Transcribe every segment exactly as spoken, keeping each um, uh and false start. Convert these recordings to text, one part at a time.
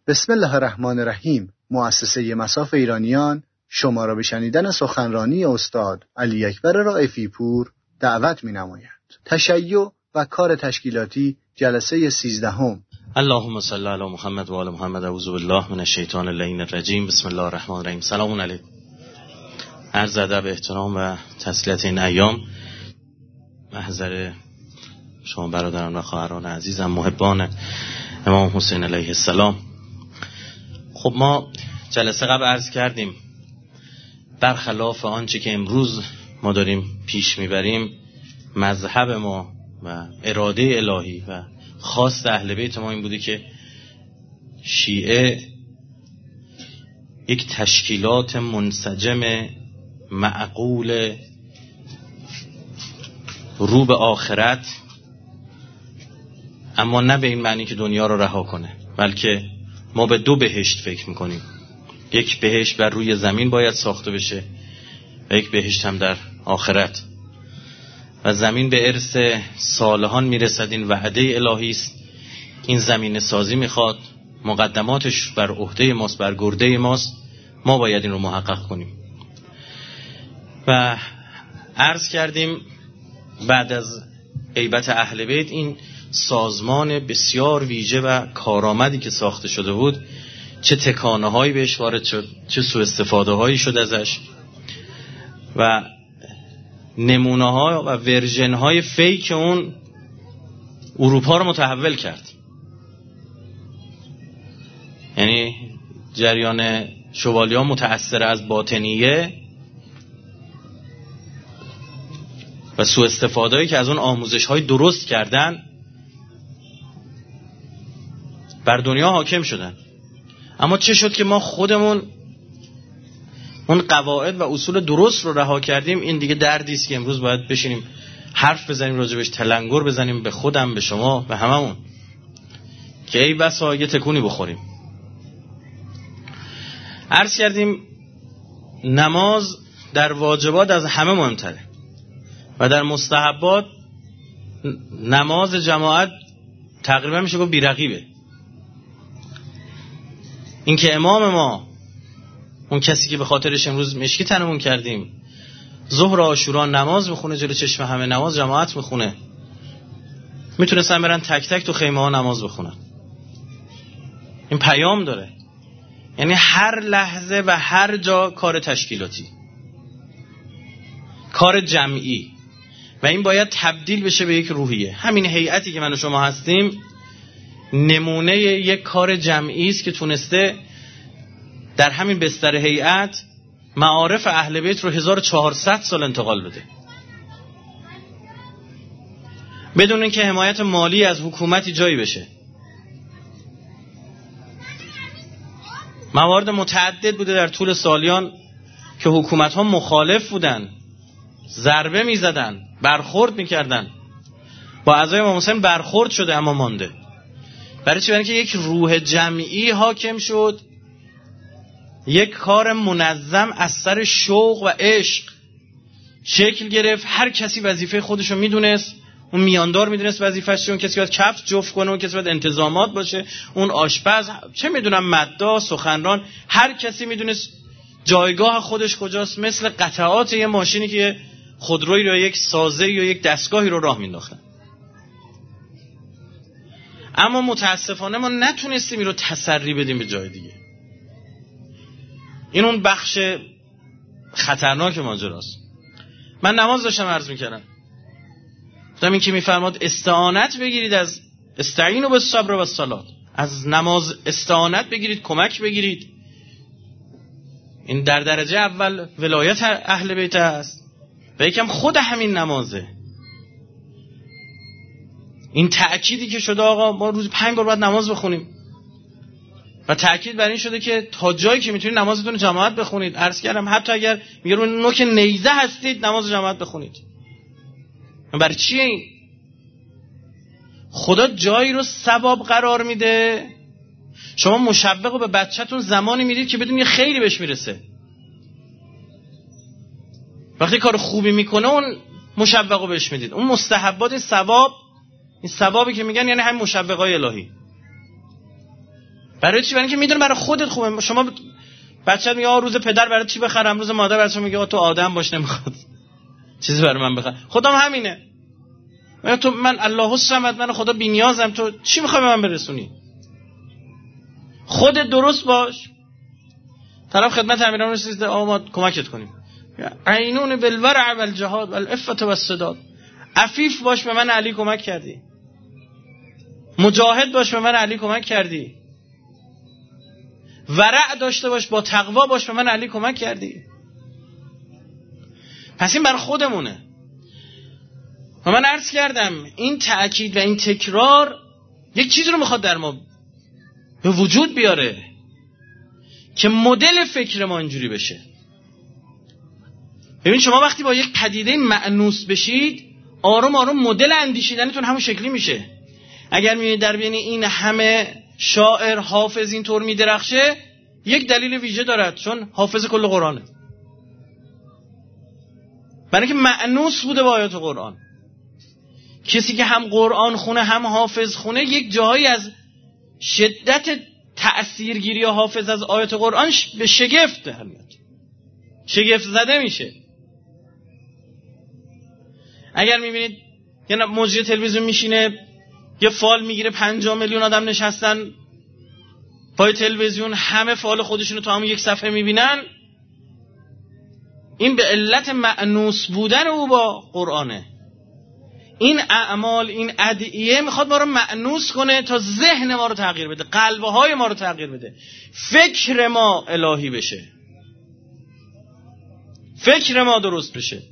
بسم الله الرحمن الرحیم. مؤسسه مصاف ایرانیان شما را به شنیدن سخنرانی استاد علی اکبر رائفی پور دعوت می‌نماید. تشیع و کار تشکیلاتی جلسه سیزدهم. اللهم صل علی محمد و آل محمد. اعوذ بالله من الشیطان اللعین الرجیم. بسم الله الرحمن الرحیم. سلام علیکم. عرض ادب، احترام و تسلیت این ایام محضر شما برادران و خواهران عزیزم، محبان امام حسین علیه السلام. خب ما جلسه قبل عرض کردیم برخلاف آنچه که امروز ما داریم پیش میبریم، مذهب ما و اراده الهی و خواست اهل بیت ما این بوده که شیعه یک تشکیلات منسجم معقول رو به آخرت، اما نه به این معنی که دنیا رو رها کنه، بلکه ما به دو بهشت فکر میکنیم. یک بهشت بر روی زمین باید ساخته بشه و یک بهشت هم در آخرت. و زمین به ارث صالحان میرسد، این وعده الهی است. این زمین سازی میخواد، مقدماتش بر عهده ماست، بر گرده ماست. ما باید این رو محقق کنیم. و عرض کردیم بعد از غیبت اهل بیت این سازمان بسیار ویژه و کارآمدی که ساخته شده بود، چه تکانه هایی بهش وارد شد، چه سوء استفاده هایی شد ازش و نمونه ها و ورژن های فیک اون اروپا رو متحول کرد. یعنی جریان شوالیان متأثر از باطنیه و سوء استفاده هایی که از اون آموزش های درست کردن بر دنیا حاکم شدن. اما چه شد که ما خودمون اون قواعد و اصول درست رو رها کردیم؟ این دیگه دردی است که امروز باید بشینیم حرف بزنیم راجبش، تلنگر بزنیم به خودم، به شما، به هممون، که ای بسا یه تکونی بخوریم. عرض کردیم نماز در واجبات از همه مهمتره و در مستحبات نماز جماعت تقریبا میشه گفت بی‌رقیبه. این که امام ما، اون کسی که به خاطرش امروز مشکی تنمون کردیم، ظهر و عاشورا نماز میخونه جلو چشم همه، نماز جماعت میخونه، میتونستن برن تک تک تو خیمه ها نماز بخونن. این پیام داره. یعنی هر لحظه و هر جا کار تشکیلاتی، کار جمعی، و این باید تبدیل بشه به یک روحیه. همین هیئتی که من و شما هستیم نمونه یک کار جمعی است که تونسته در همین بستر هیئت معارف اهل بیت رو هزار و چهارصد سال انتقال بده، بدون اینکه حمایت مالی از حکومتی جایی بشه. موارد متعدد بوده در طول سالیان که حکومت ها مخالف بودن، ضربه می زدن، برخورد می کردن. با اعضای امام حسین برخورد شده اما مانده. برای چی؟ برای که یک روح جمعی حاکم شد، یک کار منظم از سر شوق و عشق شکل گرفت. هر کسی وظیفه خودشو میدونست. اون میاندار میدونست وظیفه‌ش، اون کسی باید کفش جفت کنه، اون کسی باید انتظامات باشه، اون آشپز، چه میدونم مداح، سخنران، هر کسی میدونست جایگاه خودش کجاست. مثل قطعات یه ماشینی که خودرویی رو، یک سازه‌ای یا یک دستگاهی رو راه مینداختن. اما متاسفانه ما نتونستیم این رو تسری بدیم به جای دیگه. این اون بخش خطرناک ماجراست. من نماز داشتم عرض میکردم، گفتم این که میفرماد استعانت بگیرید از استعینوا بالصبر و الصلاة، از نماز استعانت بگیرید، کمک بگیرید. این در درجه اول ولایت اهل بیت است و یکم خود همین نمازه. این تأکیدی که شده آقا ما روز پنج بار باید نماز بخونیم و تأکید بر این شده که تا جایی که میتونید نمازتون جماعت بخونید. عرض کردم حتی اگر میگه رو نوک نیزه هستید نماز جماعت بخونید. برای چیه این؟ خدا جایی رو ثواب قرار میده. شما مشوق رو به بچه‌تون زمانی میدید که بدون یه خیری بهش میرسه. وقتی کار خوبی میکنه اون مشوق رو بهش میدید. اون مستحبات ثواب، این ثوابی که میگن یعنی همین مشوقای الهی. برای چی؟ برای اینکه میدونه برای خودت خوبه. شما بچه‌ت میگه روز پدر برای چی بخرم، روز مادر برای چی میگه تو آدم باش نمیخواد چیزی برای من بخر. خودم همینه. من تو من الله الصمد، من خدا بی‌نیازم، تو چی میخوای به من برسونی؟ خودت درست باش. طرف خدمت امیران رسیده آقا ما کمکت کنیم. عینون بالورع والجهاد والعفة والسداد. عفیف باش به من علی کمک کردی. مجاهد باش به من علی کمک کردی. ورع داشته باش، با تقوا باش به من علی کمک کردی. پس این بر خودمونه. و من عرض کردم این تأکید و این تکرار یک چیز رو میخواد در ما به وجود بیاره که مدل فکر ما اینجوری بشه. ببین شما وقتی با یک پدیده مأنوس بشید، آروم آروم مدل اندیشیدنتون همون شکلی میشه. اگر میبینید در بین این همه شاعر حافظ اینطور میدرخشه، یک دلیل ویژه دارد، چون حافظ کل قرآنه. برای اینکه مأنوس بوده با آیات قرآن. کسی که هم قرآن خونه هم حافظ خونه، یک جایی از شدت تأثیرگیری حافظ از آیات قرآن به شگفت در میاد، شگفت زده میشه. اگر میبینید یه مجری تلویزیون میشینه یه فال میگیره، پنجاه میلیون آدم نشستن پای تلویزیون، همه فال خودشونو تو همون یک صفحه میبینن، این به علت مأنوس بودن او با قرآنه. این اعمال، این ادعیه میخواد ما رو مأنوس کنه تا ذهن ما رو تغییر بده، قلب‌های ما رو تغییر بده، فکر ما الهی بشه، فکر ما درست بشه.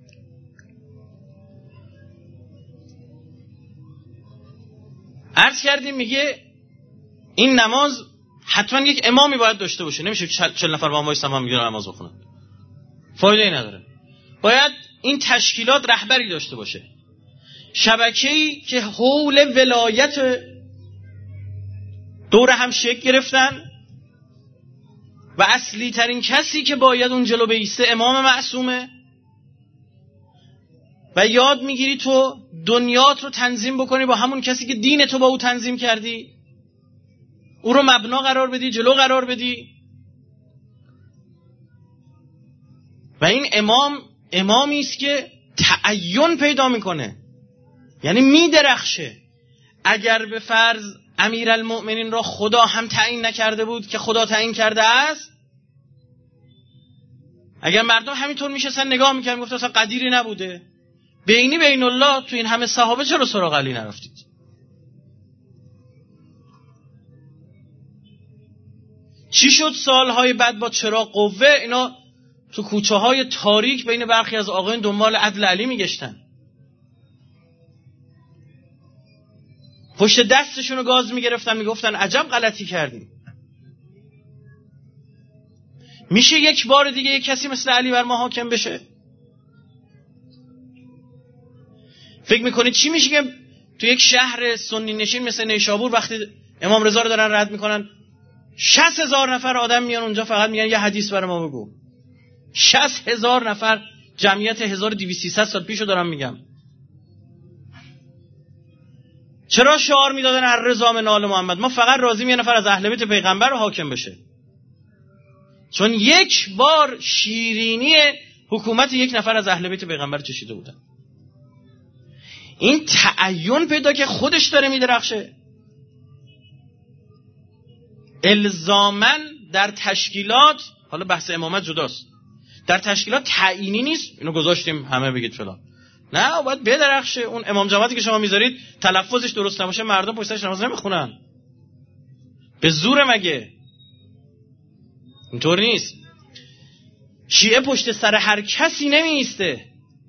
عرض کردیم میگه این نماز حتما یک امامی باید داشته باشه، نمیشه چهل نفر با هم وایسن هم میگن نماز بخونن، فایده ای نداره. باید این تشکیلات رهبری داشته باشه، شبکه‌ای که حول ولایت دور هم شکل گرفتن و اصلی ترین کسی که باید اون جلو بیسته امام معصومه. و یاد میگیری تو دنیات رو تنظیم بکنی با همون کسی که دین تو با او تنظیم کردی، او رو مبنا قرار بدی، جلو قرار بدی. و این امام امامی است که تعین پیدا میکنه، یعنی میدرخشه. اگر به فرض امیرالمؤمنین را خدا هم تعیین نکرده بود که خدا تعیین کرده است، اگر مردم همینطور میشستن نگاه میکردن گفت اصلا قدیری نبوده، بینی بین الله تو این همه صحابه چرا سراغ علی نرفتید؟ چی شد سالهای بعد با چراغ قوه اینا تو کوچه های تاریک بین برخی از آقایون دنبال عدل علی میگشتن، پشت دستشون رو گاز میگرفتن، میگفتن عجب غلطی کردیم. میشه یک بار دیگه یک کسی مثل علی بر ما حاکم بشه؟ فکر میکنید چی میشه که تو یک شهر سنی نشین مثل نیشابور وقتی امام رضا رو دارن رد میکنن، شصت هزار نفر آدم میان اونجا فقط میگن یه حدیث برای ما بگو. شصت هزار نفر، جمعیت هزار و دویست سیصد سال پیشو دارم میگم. چرا شعار میدادن هر رضا من آل محمد؟ ما فقط راضیم یه نفر از اهل بیت پیغمبر رو حاکم بشه، چون یک بار شیرینی حکومت یک نفر از اهل بیت پیغمبر چشیده بودن. این تعین پیدا که خودش داره میدرخشه. الزامن در تشکیلات، حالا بحث امامت جداست، در تشکیلات تعیینی نیست اینو گذاشتیم همه بگید فلان، نه باید بدرخشه. اون امام جماعتی که شما میذارید تلفظش درست نباشه مردم پشتش نماز نمیخونن، به زور مگه؟ اینطور نیست. شیعه پشت سر هر کسی نمیسته.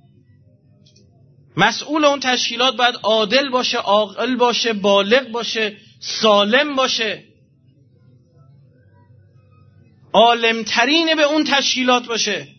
مسئول اون تشکیلات باید عادل باشه، عاقل باشه، بالغ باشه، سالم باشه، عالم ترین به اون تشکیلات باشه.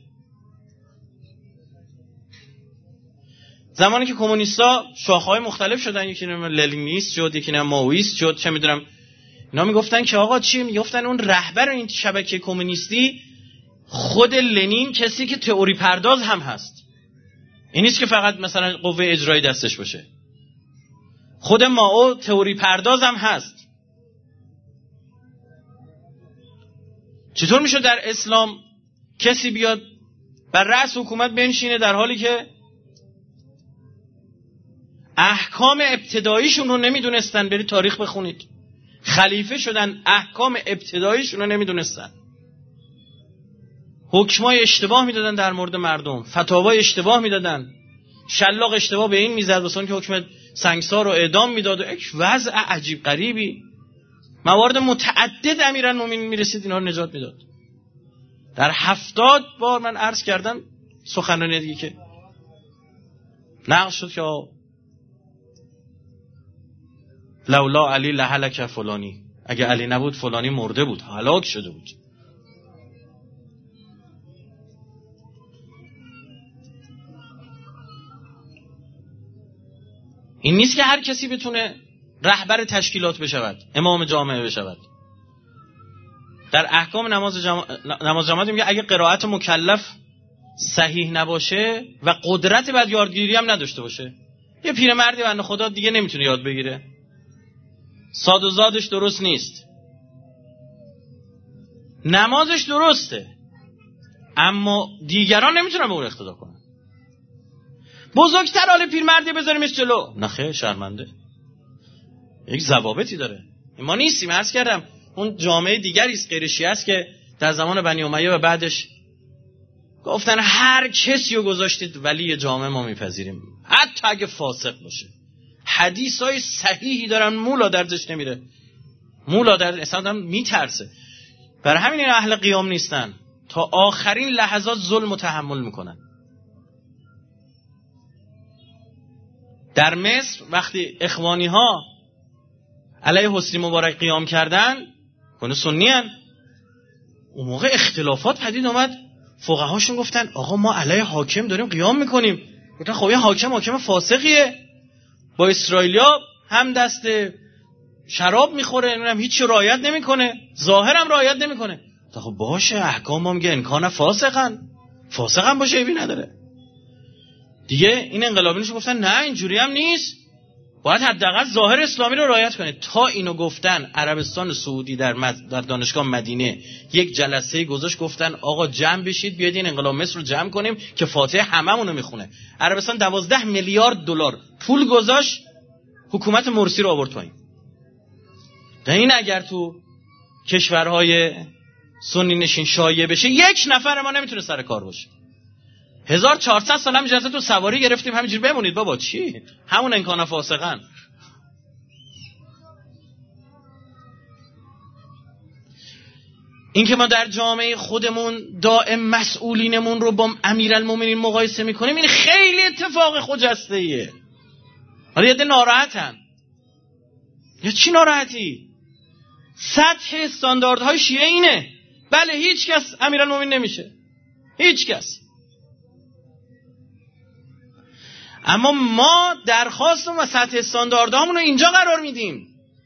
زمانی که کمونیستا شاخه‌های مختلف شدن، یکی نام لنینیست شد، یکی نام مائویست شد، چه میدونم، اینا میگفتن که آقا چی؟ میگفتن اون رهبر این شبکه کمونیستی خود لنین کسی که تئوری پرداز هم هست، این نیست که فقط مثلا قوه اجرایی دستش باشه، خود مائو تئوری پرداز هم هست. چطور میشه در اسلام کسی بیاد بر رأس حکومت بنشینه در حالی که احکام ابتداییشون رو نمیدونستن؟ برید تاریخ بخونید. خلیفه شدن، احکام ابتداییشون رو نمیدونستن، حکمای اشتباه میدادن در مورد مردم، فتاوای اشتباه میدادن، شلاق اشتباه به این میزد واسه که حکم سنگسار رو اعدام میداد و یک وضع عجیب غریبی. موارد متعدد امیرالمومنین میرسید اینا رو نجات میداد. در هفتاد بار من عرض کردم سخنرانی دیگه که نقل شد که لولا علی لهلک فلانی، اگه علی نبود فلانی مرده بود، هلاک شده بود. این نیست که هر کسی بتونه رهبر تشکیلات بشود، امام جامعه بشود. در احکام نماز جما... نماز جماعت میگه اگه قرائت مکلف صحیح نباشه و قدرت بعد یادگیری هم نداشته باشه، یه پیرمردی بنده خدا دیگه نمیتونه یاد بگیره، ساد و زادش درست نیست، نمازش درسته اما دیگران نمیتونن به اون اقتدا کنن. بزرگتر حال پیرمردی بذاریمش جلو، نخه شرمنده. یک ضوابطی داره. ما نیستیم. عرض کردم اون جامعه دیگری است غیر شیعه است که در زمان بنی امیه و بعدش گفتن هر کسی رو گذاشتید ولی جامعه ما میپذیریم، حتی اگه فاسق باشه. حدیثای صحیحی دارن، مولا دردش نمیره، مولا درد اصلا میترسه. برای همین این اهل قیام نیستن، تا آخرین لحظات ظلم و تحمل میکنن. در مصر وقتی اخوانی ها علیه حسنی مبارک قیام کردن، کنه سنی هن، اون موقع اختلافات پدید اومد. فقهاشون گفتن آقا ما علیه حاکم داریم قیام میکنیم. گفتن خب این حاکم حاکم فاسقیه، با اسرائیلیا هم دست شراب میخوره، نمیدونم هیچ رعایت نمیکنه، ظاهرم رعایت نمیکنه. خب باشه احکام ما میگه امکان فاسقن، فاسقن باشه ایبی نداره دیگه. این انقلابیونش گفتن نه اینجوری هم نیست، باید حداقل ظاهر اسلامی رو رعایت کنه. تا اینو گفتن عربستان سعودی در, مد... در دانشگاه مدینه یک جلسه گذاشت، گفتن آقا جمع بشید بیاید این انقلاب مصر رو جمع کنیم که فاتحه هممون رو میخونه. عربستان دوازده میلیارد دلار پول گذاشت، حکومت مرسی رو آورد پایین. این اگر تو کشورهای سنی نشین شایع بشه یک نفر ما نمیتونه سر کار باشه. هزار و چهارصد سال هم اجازه تو سواری گرفتیم همینجوری بمونید بابا، چی؟ همون انکان فاسقن. این که ما در جامعه خودمون دائم مسئولینمون رو با امیرالمومنین مقایسه میکنیم، این خیلی اتفاق خجسته ایه. حالا یه ده ناراحتن. یا چی ناراحتی؟ سطح استانداردهای شیعه اینه. بله هیچ کس امیرالمومنین نمیشه، هیچ کس. اما ما درخواستمون و سطح استانداردهامون رو اینجا قرار میدیم.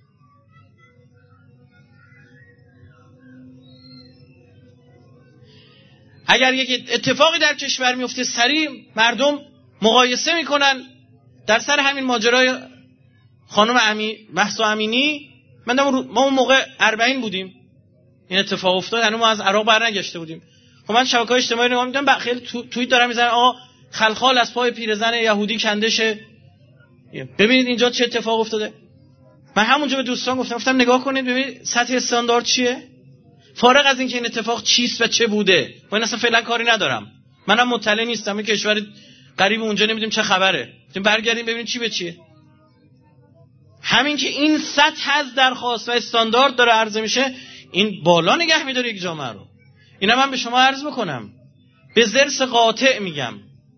اگر یک اتفاقی در کشور میفته سریع مردم مقایسه میکنن. در سر همین ماجرای خانم امی مهسا امینی، من ما اون موقع اربعین بودیم این اتفاق افتاد، هنوز ما از عراق برنگشته بودیم. خب من شبکه‌های اجتماعی رو نگاه می‌کردم، خیلی تو... توییت دارن میزنن آقا خلخال از پای پیرزن یهودی کنده شه، ببینید اینجا چه اتفاق افتاده. من همونجا به دوستان گفتم گفتم نگاه کنید ببینید سطح استاندارد چیه، فارغ از اینکه این اتفاق چیست و چه بوده، با این اصلا فعلا کاری ندارم، منم مطلع نیستم، این کشور غریب اونجا نمیدونیم چه خبره، برگردیم ببینید چی به چیه. همین که این سطح از درخواست و استاندارد داره عرضه میشه، این بالا نگه میداره یک جامعه رو. اینا من به شما عرض میکنم، به ضرس قاطع میگم،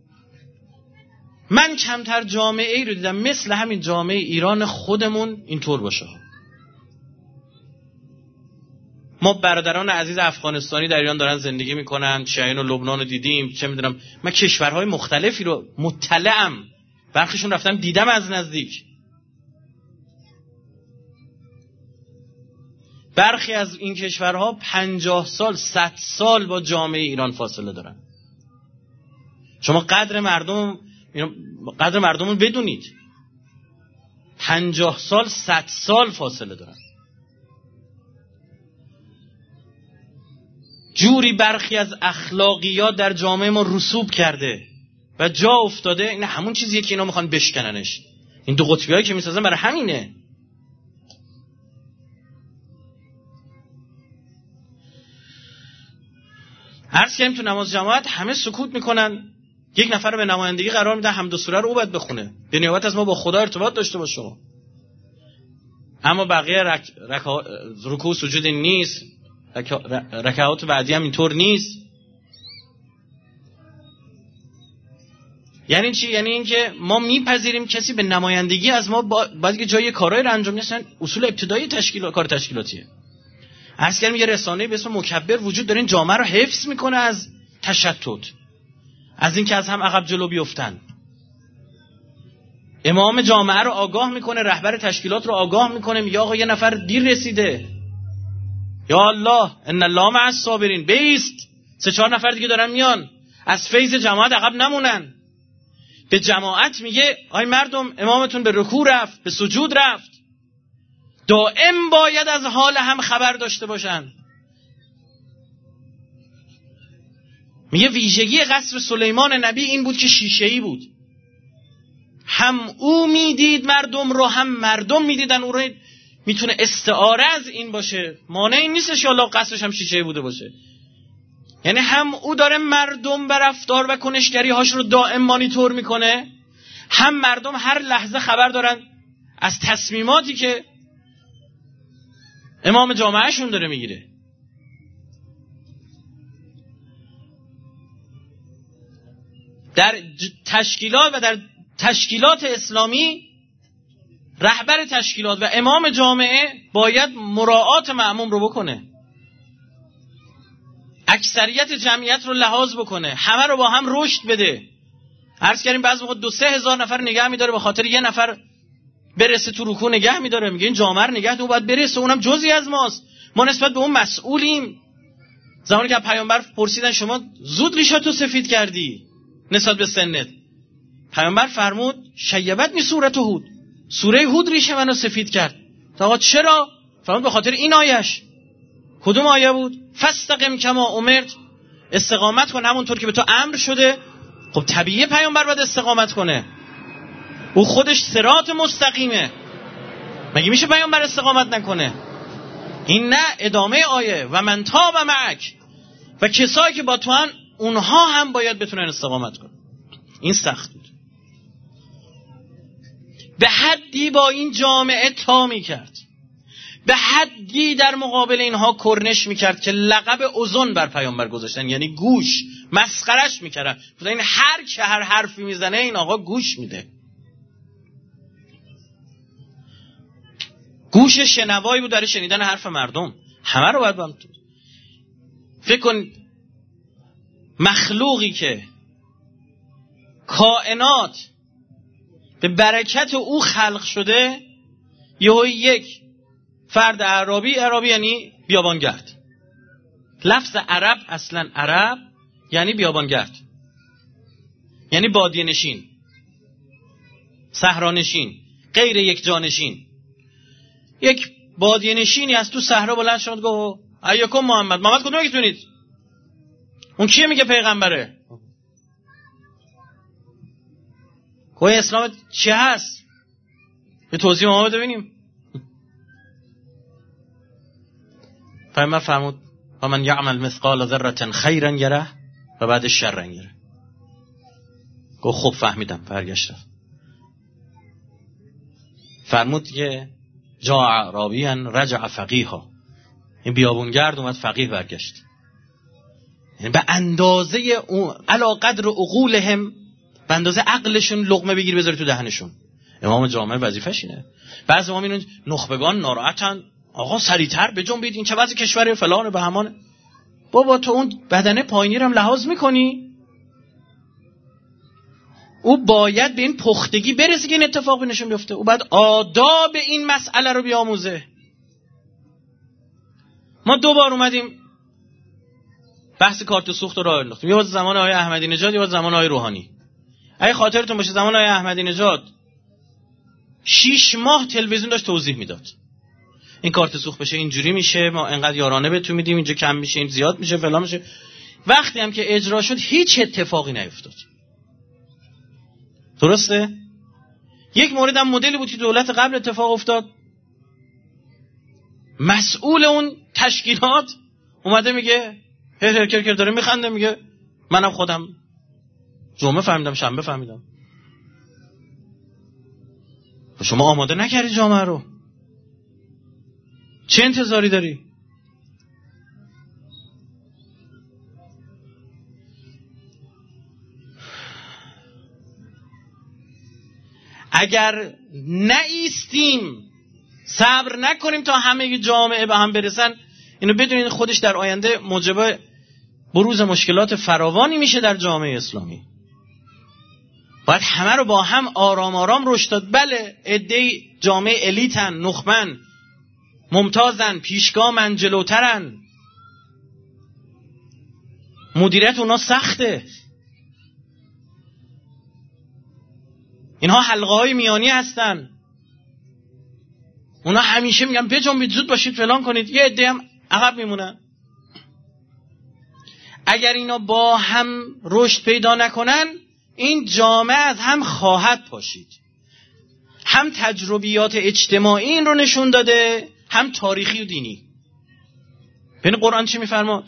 من کمتر جامعه ای رو دیدم مثل همین جامعه ایران خودمون اینطور باشه. ما برادران عزیز افغانستانی در ایران دارن زندگی میکنن، شیعیان و لبنان رو دیدیم، چه میدونم، من کشورهای مختلفی رو مطلعم، برخیشون رفتم دیدم از نزدیک. برخی از این کشورها پنجاه سال صد سال با جامعه ایران فاصله دارن. شما قدر مردم قدر مردمون بدونید، پنجاه سال صد سال فاصله دارن. جوری برخی از اخلاقیات در جامعه ما رسوب کرده و جا افتاده. این همون چیزیه که اینا میخوان بشکننش. این دو قطبی هایی که میسازن برای همینه. عرض کردیم تو نماز جماعت همه سکوت میکنن، یک نفر رو به نمایندگی قرار میدن حمد و سوره رو او باید بخونه به نیابت از ما با خدا ارتباط داشته باشه شما. اما بقیه رک... رکع... رکوع سجود نیست، رک... رکعات بعدی هم اینطور نیست. یعنی چی؟ یعنی اینکه ما میپذیریم کسی به نمایندگی از ما با... باید که جای کارهای رو انجام میدن. اصول ابتدایی تشکیل کار تشکیلاتیه. عرض کردم یه رسانه‌ای به اسم مکبر وجود داره، این جامعه رو حفظ میکنه از تشتت، از این که از هم عقب جلو بیفتن. امام جامعه رو آگاه میکنه، رهبر تشکیلات رو آگاه میکنه، میگه آقا یه نفر دیر رسیده، یا الله ان الله مع الصابرین، بیست سه چهار نفر دیگه دارن میان، از فیض جماعت عقب نمونن. به جماعت میگه آی مردم امامتون به رکوع رفت، به سجود رفت، دائم باید از حال هم خبر داشته باشن. میگه ویژگی قصر سلیمان نبی این بود که شیشه‌ای بود، هم او میدید مردم رو هم مردم میدیدن او رو. میتونه استعاره از این باشه، مانع این نیستش الله قصرش هم شیشه‌ای بوده باشه. یعنی هم او داره مردم بر رفتار و کنشگری هاش رو دائم مانیتور میکنه، هم مردم هر لحظه خبر دارن از تصمیماتی که امام جامعهشون داره میگیره. در تشکیلات و در تشکیلات اسلامی رهبر تشکیلات و امام جامعه باید مراعات مأموم رو بکنه، اکثریت جمعیت رو لحاظ بکنه، همه رو با هم رشد بده. عرض کردیم بعضی موقع دو سه هزار نفر نگه میداره به خاطر یه نفر برسه تو رکوع نگه میداره، میگه این جامعه رو نگه دو باید برسه، اونم جزئی از ماست، ما نسبت به اون مسئولیم. زمانی که پیامبر پرسیدن شما زود ریشاتو سفید کردی نسبت به سنت، پیامبر فرمود شیبتنی سوره هود، سوره هود ریشه منو سفید کرد. آقا چرا؟ فرمود به خاطر این آیش. کدوم آیه بود؟ فاستقم کما امرت، استقامت کن همونطور که به تو امر شده. خب طبیعیه پیامبر باید استقامت کنه، او خودش صراط مستقیمه، مگه میشه پیامبر استقامت نکنه؟ این نه، ادامه آیه و من تاب معک، و کسایی که با تو هن اونها هم باید بتونن استقامت کنن. این سخت بود، به حدی با این جامعه تا میکرد، به حدی در مقابل اینها کرنش میکرد که لقب اذن بر پیامبر گذاشتن، یعنی گوش، مسخرش میکردن. این هر که هر حرفی میزنه این آقا گوش میده. گوش شنوایی بود داره شنیدن حرف مردم. همه رو باید بام. فکر کن مخلوقی که کائنات به برکت او خلق شده، یهو یک فرد عربی، عربی یعنی بیابانگرد، لفظ عرب اصلا عرب یعنی بیابانگرد، یعنی بادیه نشین، صحرانشین، غیر یک جانشین. یک بادیه نشینی از تو صحرا بلند شد گفت ایاکم محمد، محمد کدوم یکتونید؟ اون کیه میگه پیغمبره؟ کوه اسلام چی هست؟ یه توضیح ما بده ببینیم. پیامبر فرمود و من یعمل مثقال ذره خیرا یره و بعد شر یره. گفت خب فهمیدم، برگشتم. فرمود که جاء اعرابیا رجع فقیها، این بیابونگرد اومد فقیه برگشت. یعنی به اندازه اون علا قدر عقولهم، به اندازه عقلشون لقمه بگیر بذاری تو دهنشون. امام جامعه وظیفه‌ش اینه. بعضی ما میبینن نخبگان ناراحتن، آقا سریعتر بجنبید، این چه وضع کشور فلان به همانه. بابا تو اون بدنه پایینی رو هم لحاظ میکنی؟ او باید به این پختگی برسه که این اتفاق نشون بیفته. او باید آداب این مسئله رو بیاموزه. ما دو بار اومدیم بحث کارت سوخت رو راه انداختیم، یه وقت زمان آقای احمدی نژاد، یه وقت زمان آقای روحانی. اگه خاطرتون باشه زمان آقای احمدی نژاد شش ماه تلویزیون داشت توضیح میداد. این کارت سوخت بشه اینجوری میشه، ما انقدر یارانه بهتون میدیم، اینجا کم میشه، این زیاد میشه، فلان میشه. وقتی هم که اجرا شد هیچ اتفاقی نیفتاد. درسته؟ یک مورد هم مدلی بود که دولت قبل اتفاق افتاد، مسئول اون تشکیلات اومده میگه هر هر کر داره میخنده، میگه منم خودم جمعه فهمیدم شنبه فهمیدم. شما آماده نکردی جامعه رو، چه انتظاری داری؟ اگر نایستیم، صبر نکنیم تا همه جامعه به هم برسن، اینو بدونید خودش در آینده موجب بروز مشکلات فراوانی میشه در جامعه اسلامی. باید همه رو با هم آرام آرام رشد داد. بله عده‌ای جامعه الیتن، نخبن، ممتازن، پیشگامن، جلوترن، مدیریت اونا سخته، اینها حلقه های میانی هستن، اونا همیشه میگن بجنبید، زود باشید، فلان کنید، یه عده هم عقب میمونن. اگر اینا با هم رشد پیدا نکنن این جامعه از هم خواهد پاشید. هم تجربیات اجتماعی این رو نشون داده، هم تاریخی و دینی. ببین قرآن چی میفرماد؟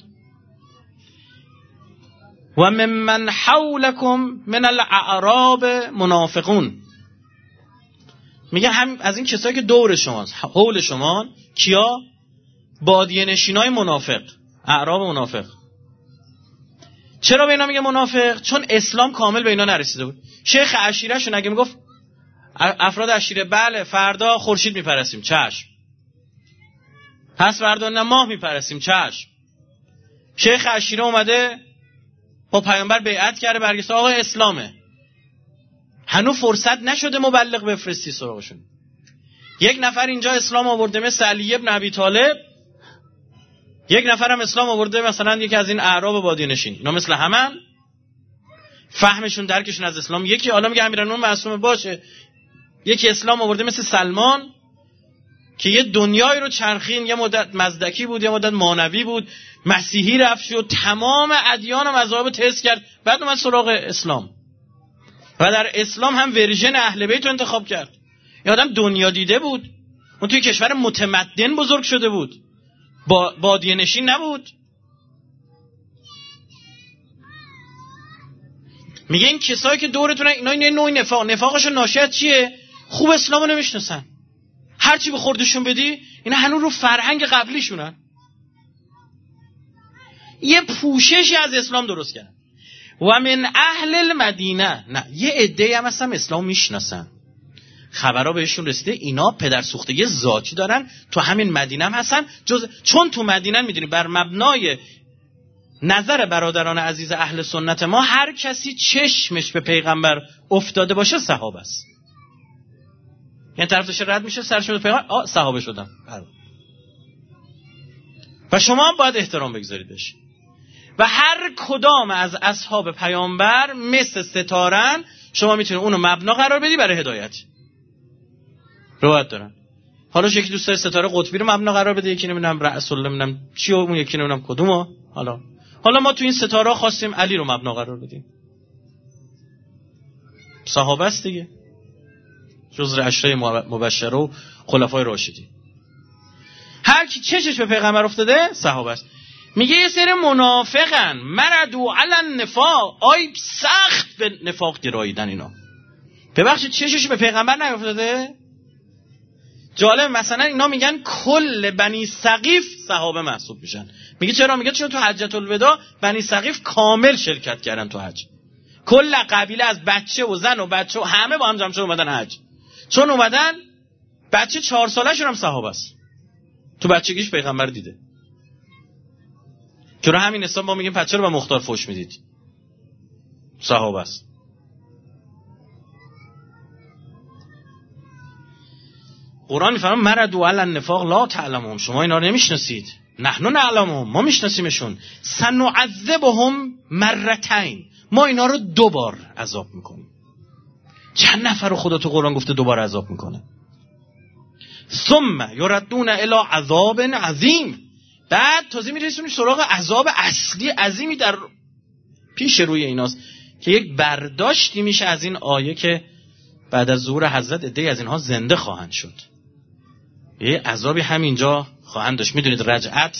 و ممن حولکم من الاعراب منافقون. میگه هم از این کسایی که دور شماست، حول شما، کیا؟ بادیه نشینای منافق، اعراب منافق. چرا به اینا میگه منافق؟ چون اسلام کامل به اینا نرسیده بود. شیخ عشیره شون اگه میگفت افراد عشیره بله فردا خورشید میپرستیم، چشم، پس فردا نه ماه میپرستیم، چشم. شیخ عشیره اومده با پیامبر بیعت کرده، برگشته آقا اسلامه، هنوز فرصت نشده مبلغ بفرستی سراغشون. یک نفر اینجا اسلام آورده مثل علی ابن ابی طالب، یک نفر هم اسلام آورده مثلا یکی از این اعراب بادیه نشین. اینا مثل همن، فهمشون درکشون از اسلام یکی. حالا میگه امیرالمومنین معصوم باشه. یکی اسلام آورده مثل سلمان که یه دنیایی رو چرخین، یه مدت مزدکی بود، یه مدت مانوی بود، مسیحی رفت شد، تمام ادیان و مذاهب تست کرد، بعد اومد سراغ اسلام و در اسلام هم ورژن اهل بیت رو انتخاب کرد. این آدم دنیا دیده بود، اون توی کشور متمدن بزرگ شده بود، با بادیه نشین نبود. میگه این کسایی که دورتونه اینا این نوع نفاق، نفاقشون ناشی از چیه؟ خوب اسلامو نمیشناسن، هر چی به خوردشون بدی اینا هنوز رو فرهنگ قبلیشونن، یه پوششی از اسلام درست کردن. و من اهل المدینه، نه یه عده‌ای هم اصلا اسلام میشناسن، خبرها بهشون رسیده اینا پدر سوختگی ذاتی دارن، تو همین مدینه هم هستن. جز چون تو مدینه میدونی بر مبنای نظر برادران عزیز اهل سنت ما هر کسی چشمش به پیغمبر افتاده باشه صحابه است. یعنی طرف داشته رد میشه سرش به پیغمبر، آ صحابه شدن. و شما هم باید احترام بگذارید بهش. و هر کدام از اصحاب پیامبر مثل ستارن، شما میتونید اونو مبنا قرار بدی برای هدایت. روایت دارن. حالا یکی دوست داره ستاره قطبی رو مبنا قرار بده، یکی نمیدونم رأس الله نمیدونم چی و اون یکی نمیدونم کدومو. حالا حالا ما تو این ستاره خواستیم علی رو مبنا قرار بدیم. صحابه است دیگه، جزء عشره مبشره و خلفای راشدین. هر کی چشش به پیغمبر افتاده صحابه است. میگه یه سری منافقن، مردو علی النفاق، آی سخت به نفاق گراییدن اینا. ببخشید چشش به پیغمبر نیفتاده؟ جالب، مثلا اینا میگن کل بنی ثقیف صحابه محسوب میشن. میگه چرا؟ میگه چون تو حجۃ الوداع بنی ثقیف کامل شرکت کردن تو حج، کل قبیله از بچه و زن و بچه و همه با هم جمع شدن اومدن حج. چون اومدن بچه چهار ساله شون هم صحابه است، تو بچگیش پیغمبر دیده. چرا همین حساب ما میگیم بچه رو به مختار فوش میدید، صحابه است. قرآن میفرماید مردو علی النفاق لا تعلمهم، شما اینا رو نمیشناسید، نحن نعلمهم، ما میشناسیمشون، سنعذبهم مرتين، ما اینا رو دو بار عذاب میکنیم. چند نفر رو خدا تو قرآن گفته دو بار عذاب میکنه؟ ثم یردون الی عذاب عظیم، بعد تازه میرسونی سراغ عذاب اصلی عظیمی در پیش روی ایناست که یک برداشتی میشه از این آیه که بعد از ظهور حضرت عده‌ای از اینها زنده خواهند شد. یه عذابی همینجا خواهند داشت. میدونید رجعت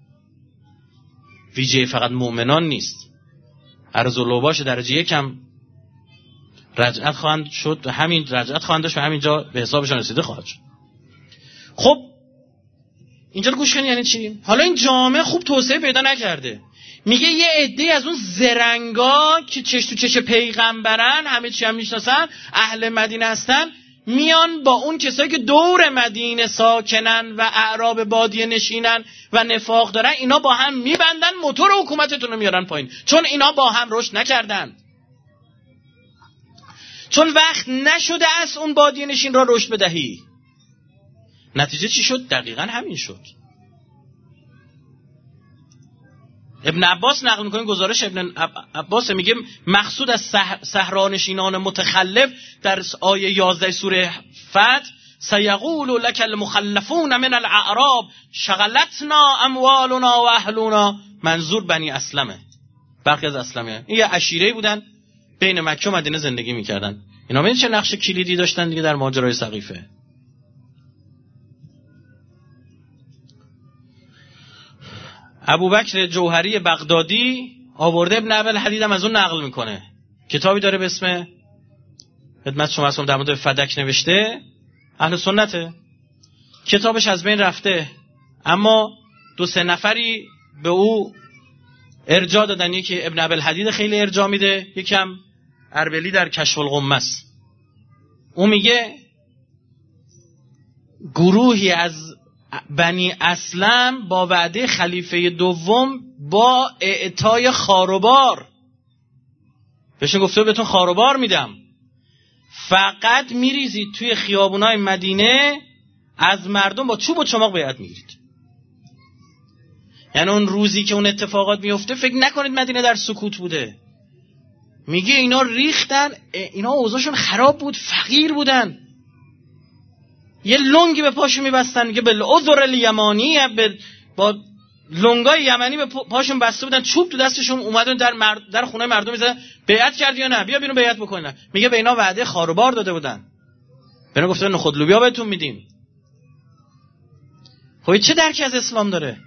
ویژه فقط مؤمنان نیست. عرض و لوباش درجه یکم رجعت خواهند شد، همین رجعت خواهند داشت و همینجا به حسابشان رسیده خواهد شد. خب اینجا رو گوش کنید یعنی چی؟ حالا این جامعه خوب توسعه پیدا نکرده. میگه یه عده از اون زرنگا که چش تو چش پیغمبرن، همه چی هم میشناسن، اهل مدینه هستن، میان با اون کسایی که دور مدینه ساکنن و اعراب بادیه نشینن و نفاق دارن، اینا با هم میبندن، موتور حکومتتون رو میارن پایین، چون اینا با هم رشد نکردن، چون وقت نشده از اون بادیه نشین را رشد بدهی. نتیجه چی شد؟ دقیقاً همین شد. ابن عباس نقل میکنه، گزارش ابن عباس میگه مقصود از صحرانشینان متخلف در آیه یازده سوره فتح، سیقول لک المخلفون من الاعراب شغلتنا اموالنا و اهلنا، منظور بنی اسلمه، برخی از اسلمیه. این یه عشیره بودن بین مکه و مدینه زندگی میکردن. اینا ببین چه نقش کلیدی داشتن دیگه در ماجرای سقیفه. ابوبکر جوهری بغدادی آورده، ابن ابوالحدید هم از اون نقل میکنه، کتابی داره به اسم، خدمت شما هستم، در مورد فدک نوشته، اهل سنته، کتابش از بین رفته، اما دو سه نفری به او ارجاع دادن. یکی ابن ابوالحدید خیلی ارجاع میده، یکم اربلی در کشف الغمه است. او میگه گروهی از بنی اسلم با وعده خلیفه دوم با اعطای خاروبار، بهشون گفته بهتون خاروبار میدم، فقط میریزید توی خیابونای مدینه، از مردم با چوب و چماق بیعت میگیرید. یعنی اون روزی که اون اتفاقات میفته فکر نکنید مدینه در سکوت بوده. میگه اینا ریختن، اینا اوضاعشون خراب بود، فقیر بودن، یه لنگی به پاشون میبستن، میگه بالعذر الیمانی، با لنگای یمنی به پاشون بسته بودن، چوب تو دستشون، اومدن در مرد در خونه مردم میزدن بیعت کردی یا نه، بیا بیرون بیعت بکنن. میگه به اینا وعده خاروبار داده بودن، به اینا گفتن نخود لوبیا بهتون میدیم. خب چه درکی از اسلام داره؟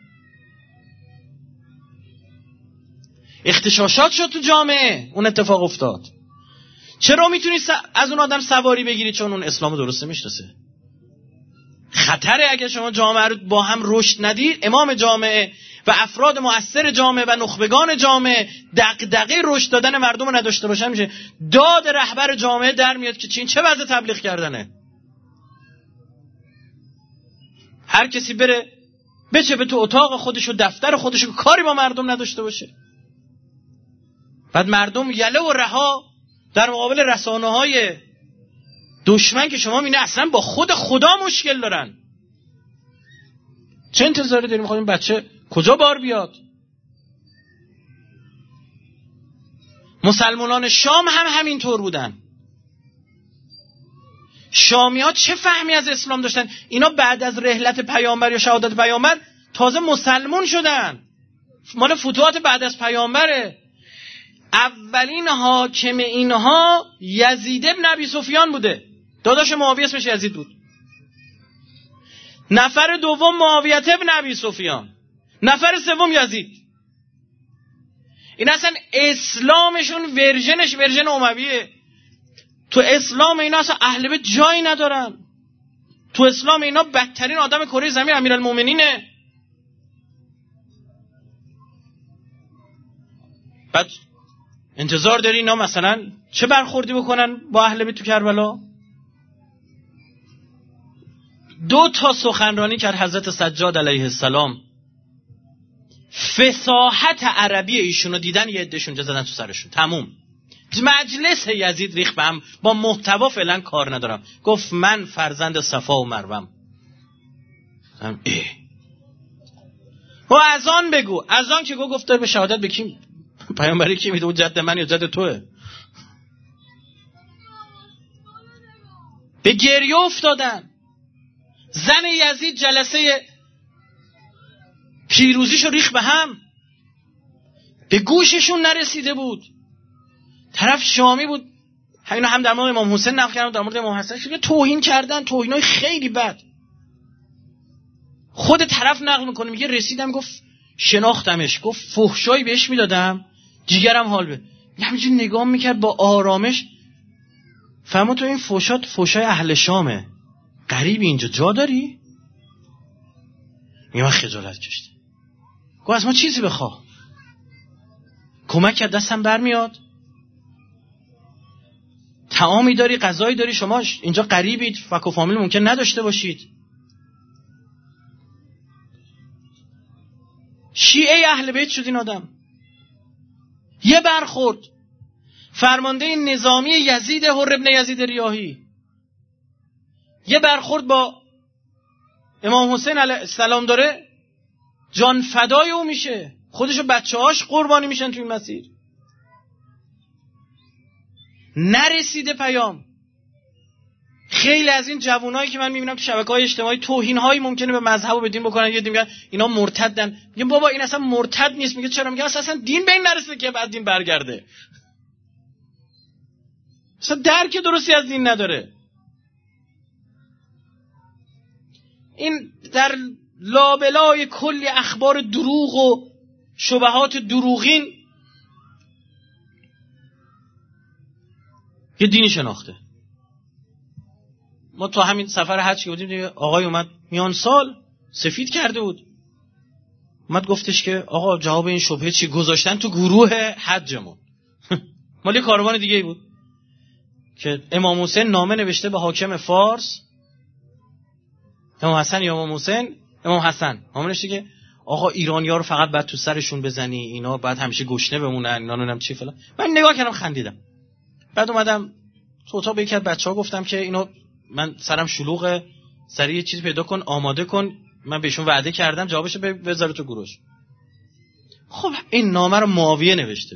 اختشاشات شد تو جامعه، اون اتفاق افتاد. چرا میتونی از اون آدم سواری بگیری؟ چون اون اسلام درسته میشناسه. خطره اگه شما جامعه رو با هم رشد ندید، امام جامعه و افراد مؤثر جامعه و نخبگان جامعه دغدغه رشد دادن مردم رو نداشته باشن، میشه داد رهبر جامعه در میاد که چین چه وضع تبلیغ کردنه. هر کسی بره بچه به تو اتاق خودش و دفتر خودش و کاری با مردم نداشته باشه. بعد مردم یله و رها در مقابل رسانه‌های دشمن که شما می‌بینید اصلا با خود خدا مشکل دارن. چه انتظاری داریم؟ می‌خوایم بچه کجا بار بیاد؟ مسلمانان شام هم همینطور بودن. شامی‌ها چه فهمی از اسلام داشتن؟ اینا بعد از رحلت پیامبر یا شهادت پیامبر تازه مسلمون شدن. مال فتوحات بعد از پیامبره. اولین حاکم اینها یزید ابن ابی سفیان بوده، داداش معاویه اسمش یزید بود. نفر دوم معاویه ابن ابی سفیان، نفر سوم یزید. این اصلا اسلامشون ورژنش ورژن امویه. تو اسلام اینا اصلا اهل بیت جایی ندارن. تو اسلام اینا بدترین آدم کره زمین امیرالمومنینه. بعد انتظار داری اینا مثلا چه برخوردی بکنن با اهل بیت تو کربلا؟ دو تا سخنرانی کرد حضرت سجاد علیه السلام، فصاحت عربی ایشونو دیدن، یه عدهشون جا زدن تو سرشون، تموم. مجلس یزید ریخ به هم، با محتوا فعلا کار ندارم. گفت من فرزند صفا و مروم. ای و از آن بگو، از آن که گو گفته به شهادت به کی؟ پیامبری کی میده؟ او جد من یا جد توه؟ به گریه افتادن. زن یزید جلسه پیروزیشو ریخ به هم، به گوششون نرسیده بود. طرف شامی بود، اینا هم در مورد امام حسین نقل کردن، در مورد امام حسن که توهین کردن، توهینای خیلی بد. خود طرف نقل میکنه میگه رسیدم گفت شناختمش، گفت فحشایی بهش میدادم جیگرم حال به همینجوری نگاه میکرد با آرامش. فهمو تو این فحشات فحشای اهل شامه، غریبی اینجا جا داری؟ میگه من خجالت کشیدم. گفت از ما چیزی بخواه، کمک کرد دستم برمیاد، طعامی داری، غذایی داری، شما اینجا غریبید، فک و فامیل ممکن نداشته باشید. شیعه اهل بیت شد این آدم. یه برخورد فرمانده نظامی یزید حر ابن یزید ریاحی، یه برخورد با امام حسین علیه السلام داره، جان فدای او میشه، خودشو بچه‌هاش قربانی میشن تو این مسیر. نرسیده پیام. خیلی از این جوانایی که من میبینم تو شبکه‌های اجتماعی توهین‌هایی ممکنه به مذهب و به دین بکنن، یه دین میگن اینا مرتدن، میگم بابا این اصلا مرتد نیست. میگه چرا؟ میگه اصلا دین به این نرسیده که بعد دین برگرده، اصلا درک درستی از دین نداره. این در لابلای کلی اخبار دروغ و شبهات دروغین یه دینی شناخته. ما تو همین سفر حج که بودیم دیگه، آقای اومد میان سال سفید کرده بود، اومد گفتش که آقا جواب این شبهه چی؟ گذاشتن تو گروه حجمون. مالی کاروان دیگه ای بود که امام حسین نامه نوشته به حاکم فارس، امام حسن یا امام حسین، امام حسن نامه نوشته که آقا ایرانی‌ها رو فقط بعد تو سرشون بزنی، اینا بعد همیشه گشنه بمونن، اینا نمیدونم چی فلان. من نگاه کردم خندیدم. بعد اومدم تو اتاق به یک از بچه‌ها گفتم که اینو من سرم شلوغه، سریع یه چیز پیدا کن آماده کن، من بهشون وعده کردم جوابشو بذار تو گروهش. خب این نامه رو معاویه نوشته.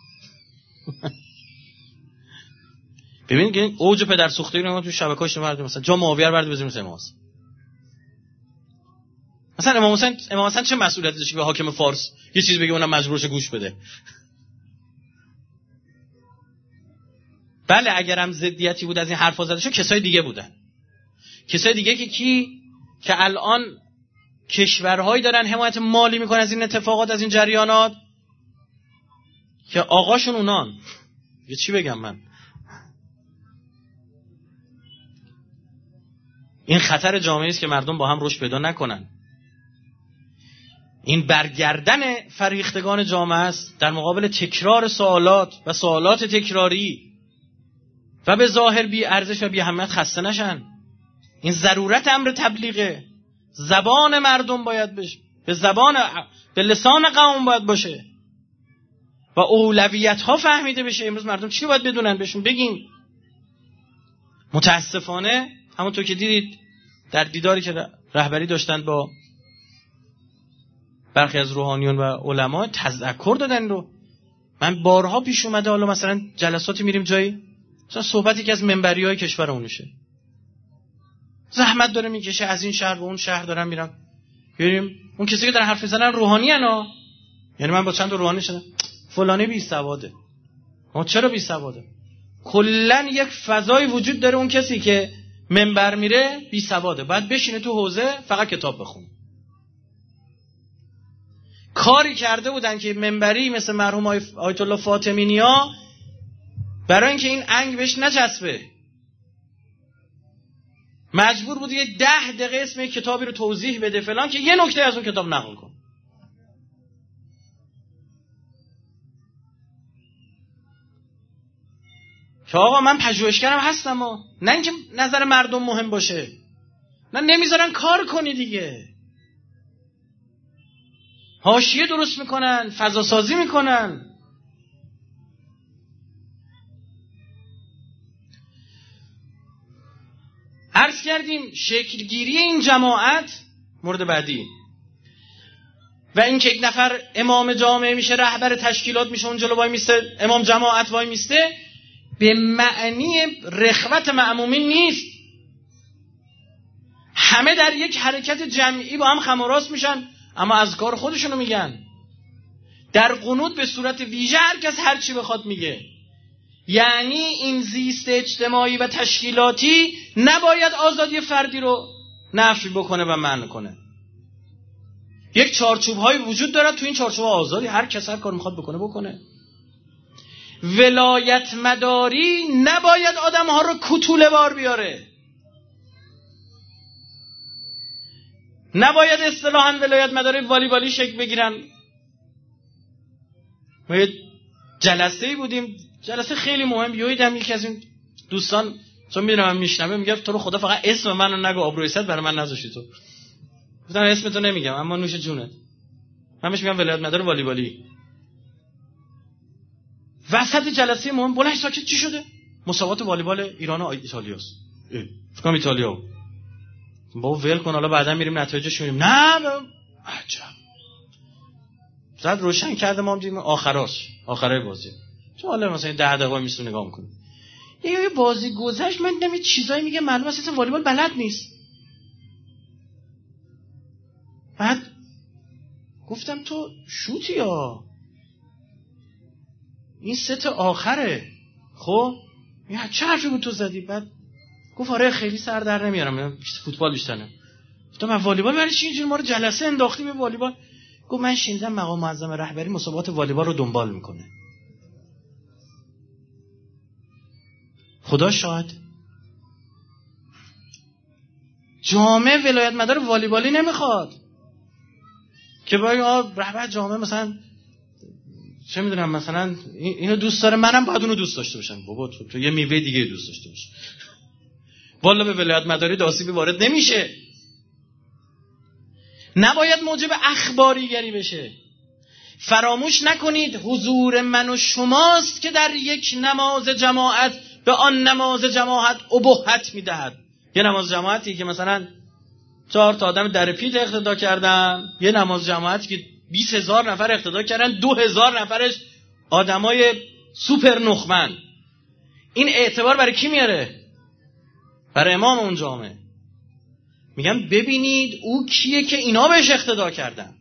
ببین که اوج پدر سوختگی رو تو شبکه‌اش نمی‌رد، مثلا جا معاویه رو برد بزنیم مثلا امام حسین. مثلا امام حسین امام حسین چه مسئولیتی داشت که به حاکم فارس یه چیز بگه اونم مجبورش گوش بده؟ بله اگرم ضدیتی بود از این حرفا زده شو، کسای دیگه بودن، کسای دیگه که کی که الان کشورهایی دارن حمایت مالی میکنن از این اتفاقات، از این جریانات، که آقاشون اونان. یه چی بگم من؟ این خطر جامعه است که مردم با هم رشد پیدا نکنن. این برگردن فریختگان جامعه است در مقابل تکرار سوالات و سوالات تکراری و به ظاهر بی ارزش و بی اهمیت خسته نشن. این ضرورت امر تبلیغه. زبان مردم باید بشه، به زبان به لسان قوم باید باشه و اولویت ها فهمیده بشه. امروز مردم چی باید بدونن بهشون بگیم. متاسفانه همونطور که دیدید در دیداری که رهبری داشتن با برخی از روحانیون و علما تذکر دادن رو. من بارها پیش اومده، حالا مثلا جلساتی میریم جایی، مثلا صحبتی که از منبریای کشورمون میشه، زحمت داره میکشه از این شهر به اون شهر دارن میرن، بریم اون کسی که در حرف میزنن روحانی انا، یعنی من با چند تا روحانی شدم فلانی بی سواده. ما چرا بی سواده؟ کلا یک فضای وجود داره، اون کسی که منبر میره بی سواده، بعد بشینه تو حوزه فقط کتاب بخونه. کاری کرده بودن که منبری مثل مرحوم آیت الله فاطمی نیا، برای اینکه این انگ بهش نچسبه مجبور بود یه ده دقیقه اسم یک کتابی رو توضیح بده فلان که یه نکته از اون کتاب نقل کن. که آقا من پژوهشگرم هستم و نه اینکه نظر مردم مهم باشه، نه نمیذارن کار کنی دیگه، حاشیه درست میکنن، فضا سازی میکنن. عرض کردیم شکلگیری این جماعت مورد بعدی و این که یک نفر امام جامعه میشه، رهبر تشکیلات میشه، اون جلو وای میسته، امام جماعت وای میسته، به معنی رخوت مأمومین نیست. همه در یک حرکت جمعی با هم خم و راست میشن، اما اذکار خودشونو میگن. در قنوت به صورت ویژه هر کس هر چی بخواد میگه. یعنی این زیست اجتماعی و تشکیلاتی نباید آزادی فردی رو نفی بکنه و منع کنه. یک چارچوب های وجود داره، تو این چارچوب آزادی هر کس هر کار میخواد بکنه بکنه. ولایت مداری نباید آدم ها رو کتوله بار بیاره. نباید اصطلاحاً ولایت مداری والیبالی شکل بگیرن. ما یه جلسه‌ای بودیم، جلسه خیلی مهم، یادم یکی از این دوستان چون میدونم من میشنوه میگه تو رو خدا فقط اسم منو نگو، آبروی سد برای من نذاشتی تو. گفتم اسمتو نمیگم اما نوش جونت. من بهش میگم ولایت مدار والیبالی. وسط جلسه مهم بلند ساکت چی شده؟ مسابقات والیبال ایران و ایتالیاست. فکر کنم ایتالیا. با ول کن حالا بعدا میریم نتایجش میبینیم. نه عجب. زد روشن کرده ما دیدیم آخراش، آخرای بازی. چون حالا مثلا ده دقیقه میسو نگاه میکنه. یه بازی گذشت من دیدم یه چیزایی میگه معلومه اصلا والیبال بلد نیست. بعد گفتم تو شوتی یا این ست آخره. خب یه چه حرفی بود تو زدی؟ بعد گفت آره خیلی سر در نمیارم، فوتبال بیشتر نم. گفتم من والیبال برای چی اینجوری ما رو جلسه انداختی به والیبال؟ گفت من شنیدم مقام معظم رهبری مسابقات والیبال رو دنبال میکنه. خدا شاهد جامعه ولایت مدار والیبالی نمیخواد که باید رهبر جامعه مثلا چه میدونم مثلا اینو دوست داره منم باید اونو دوست داشته باشم. بابا تو, تو یه میوه دیگه دوست داشته باش. والا به ولایت مداری آسیبی وارد نمیشه. نباید موجب اخباریگری بشه. فراموش نکنید حضور من و شماست که در یک نماز جماعت به آن نماز جماعت ابهت میدهد. یه نماز جماعتی که مثلا چهار تا آدم در پیت اقتدا کردن، یه نماز جماعتی که بیست هزار نفر اقتدا کردن، دو هزار نفرش آدمای سوپر نخمن. این اعتبار برای کی میاره؟ برای امام اون جامعه. میگم ببینید او کیه که اینا بهش اقتدا کردن.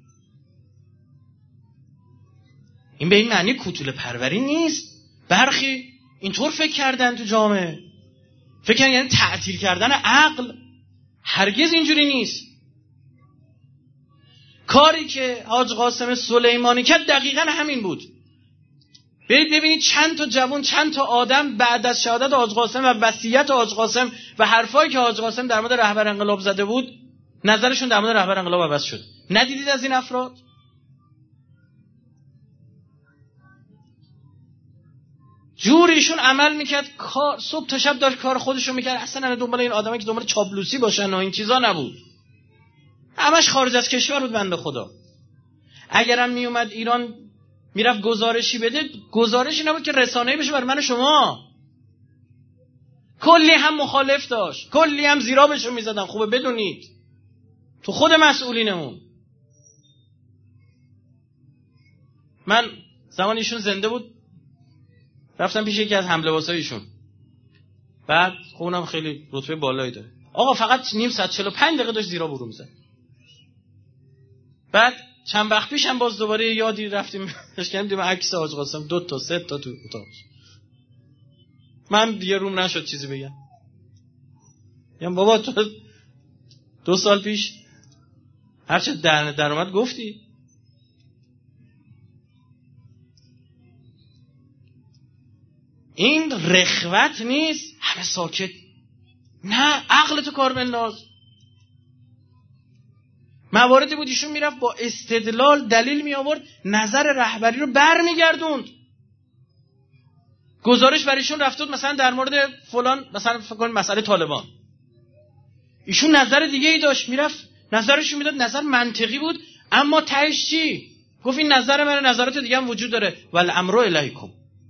این به این معنی کوتوله پروری نیست. برخی اینطور فکر کردن تو جامعه، فکر کردن یعنی تعطیل کردن عقل. هرگز اینجوری نیست. کاری که حاج قاسم سلیمانی کرد دقیقاً همین بود. برید ببینید چند تا جوان، چند تا آدم بعد از شهادت حاج قاسم و وصیت حاج قاسم و حرفایی که حاج قاسم در مورد رهبر انقلاب زده بود، نظرشون در مورد رهبر انقلاب عوض شد. ندیدید از این افراد؟ جوریشون عمل میکرد، صبح تا شب داشت کار خودشو میکرد. اصلا نه دنبال این آدمایی که دنبال چاپلوسی باشن و این چیزا نبود. همش خارج از کشور بود بنده خدا. اگرم میومد ایران میرفت گزارشی بده، گزارشی نبود که رسانه‌ای بشه برای من و شما. کلی هم مخالف داشت، کلی هم زیرابشو میزدن. خوبه بدونید تو خود مسئولینمون. من زمان ایشون زنده بود رفتم پیش یکی از حمله واسای ایشون. بعد خونم خیلی رتبه بالایی داره. آقا فقط نیم ساعت چهل و پنج دقیقه داشت زیرا برو میزد. بعد چند وقت پیشم باز دوباره یادی رفتیم داشتیم دیدم عکس حاج قاسم دو تا سه تا تو اتاق. من دیگه روم نشد چیزی بگم. میگم بابا تو دو سال پیش هر چه در در اومد گفتی. این رخوت نیست همه ساکت. نه عقلتو کار بنداز. مواردی بود ایشون میرفت با استدلال دلیل می آورد، نظر رهبری رو بر می گردوند. گزارش برایشون رفت بود مثلا در مورد فلان، مثلا فکر کن مسئله طالبان، ایشون نظر دیگه ای داشت، میرفت نظرشون میداد، نظر منطقی بود، اما تهش چی؟ گفت این نظر من، نظرات دیگه هم وجود داره. والامر الیکم.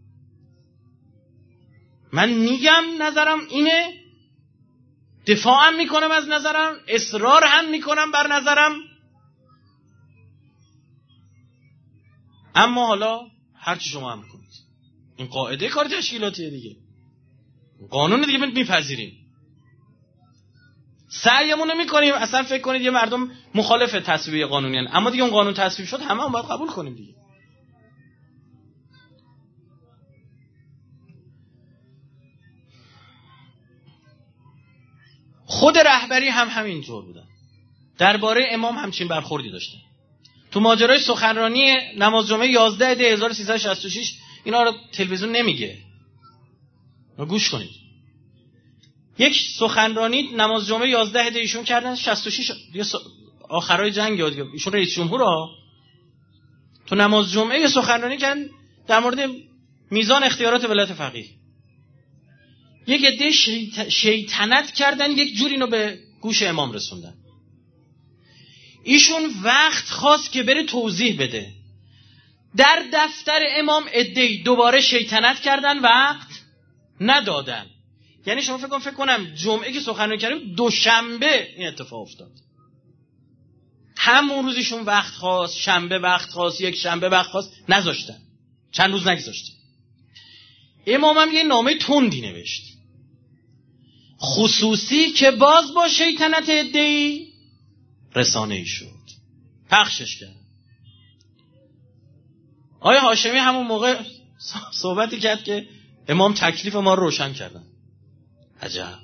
من میگم نظرم اینه، دفاعم میکنم از نظرم، اصرار هم میکنم بر نظرم، اما حالا هر چی شما هم میکنید. این قاعده کار تشکیلاتیه دیگه، قانون دیگه میپذیریم. سعیمون رو میکنیم. اصلا فکر کنید یه مردم مخالف تصویب قانونی هن. اما دیگه اون قانون تصویب شد، همه هم باید قبول کنیم دیگه. خود رهبری هم همینطور بودن، درباره امام همچین برخوردی داشتن. تو ماجرای سخنرانی نماز جمعه یازده دی هزار و سیصد و شصت و شش اینا رو تلویزیون نمیگه، گوش کنید. یک سخنرانی نماز جمعه یازده دی ایشون کردن شصت و شش آخرای جنگ یاد گرفت. ایشون رئیس جمهور ها تو نماز جمعه یه سخنرانی کردن در مورد میزان اختیارات ولایت فقیه. یک عده شیط... شیطنت کردن، یک جور اینو به گوش امام رسوندن. ایشون وقت خواست که بره توضیح بده. در دفتر امام عده‌ای دوباره شیطنت کردن، وقت ندادن. یعنی شما فکر کنم فکر کنم جمعه که سخنرانی کردیم دوشنبه این اتفاق افتاد. همون روزشون وقت خواست، شنبه وقت خواست، یک شنبه وقت خواست، نذاشتن. چند روز نگذاشتن. امام هم یه نامه تندی نوشت خصوصی که باز با شیطنت عده‌ای رسانه‌ای شد، پخشش کرد. آقای هاشمی همون موقع صحبتی کرد که امام تکلیف ما رو روشن کردن. عجب.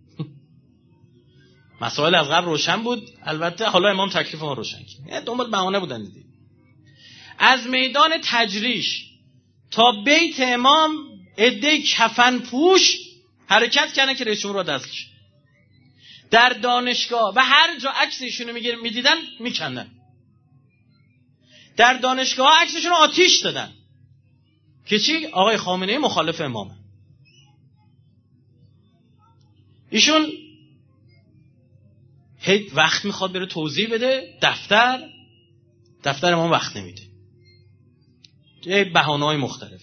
مسائل از قبل روشن بود، البته حالا امام تکلیف ما رو روشن کرد. دنبال بهانه بودن دیدی. از میدان تجریش تا بیت امام عده کفن پوش حرکت کردن که رئیس جمهور را دست کشید. در دانشگاه و هر جا عکس ایشونو میدیدن میکندن. در دانشگاه عکسشون رو آتیش دادن که چی؟ آقای خامنه‌ای مخالف امامه. ایشون هی وقت میخواد بره توضیح بده، دفتر دفتر امام وقت نمیده، یه بهانه‌های مختلف.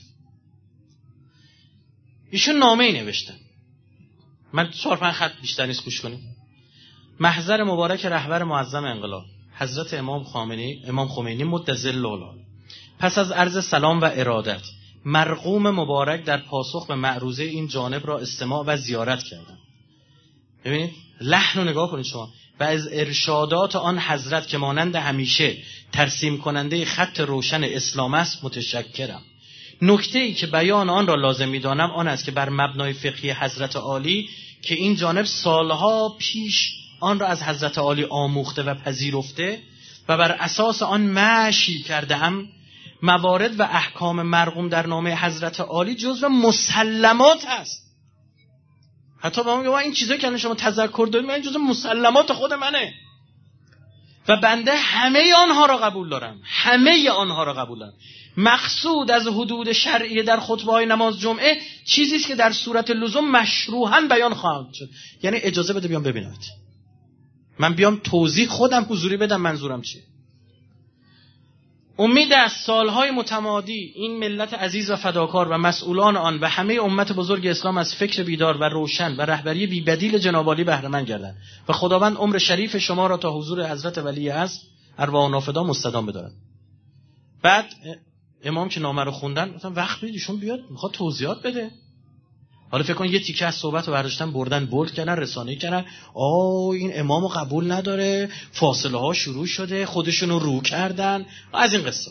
ایشون نامه‌ای نوشتن، من چهار پنج خط بیشتر نیست، گوش کنیم. محضر مبارک رهبر معظم انقلاب حضرت امام خامنه‌ای امام خمینی مدظل الله، پس از عرض سلام و ارادت مرقوم مبارک در پاسخ به معروضه این جانب را استماع و زیارت کردم. ببینید لحن رو نگاه کنید شما. و از ارشادات آن حضرت که مانند همیشه ترسیم کننده خط روشن اسلام است متشکرم. نکته‌ای که بیان آن را لازم می‌دانم آن است که بر مبنای فقهی حضرت عالی که این جانب سالها پیش آن را از حضرت عالی آموخته و پذیرفته و بر اساس آن مشی کرده‌ام، موارد و احکام مرقوم در نامه حضرت عالی جزو مسلمات است. حتی به من میگه این چیزایی که شما تذکر دارید من جزو مسلمات خود منه و بنده همه آنها را قبول دارم، همه آنها را قبول دارم. مقصود از حدود شرعی در خطبه‌های نماز جمعه چیزی است که در صورت لزوم مشروحاً بیان خواهد شد. یعنی اجازه بده بیام ببینم، من بیام توضیح خودم حضوری بدم منظورم چیه. امید است سالهای متمادی این ملت عزیز و فداکار و مسئولان آن و همه امت بزرگ اسلام از فکر بیدار و روشن و رهبری بی‌بدیل جناب عالی بهره مند گردند و خداوند عمر شریف شما را تا حضور حضرت ولی عصر ارواح نافدا مستدام بدارد. بعد امام که نامه رو خوندن گفتن وقت بدید ایشون بیاد میخواد توضیحات بده. حالا فکر کن یه تیکه از صحبت رو برداشتن بردن بولد کردن رسانه‌ای کردن، آه این امامو قبول نداره، فاصله ها شروع شده، خودشونو رو کردن از این قصه.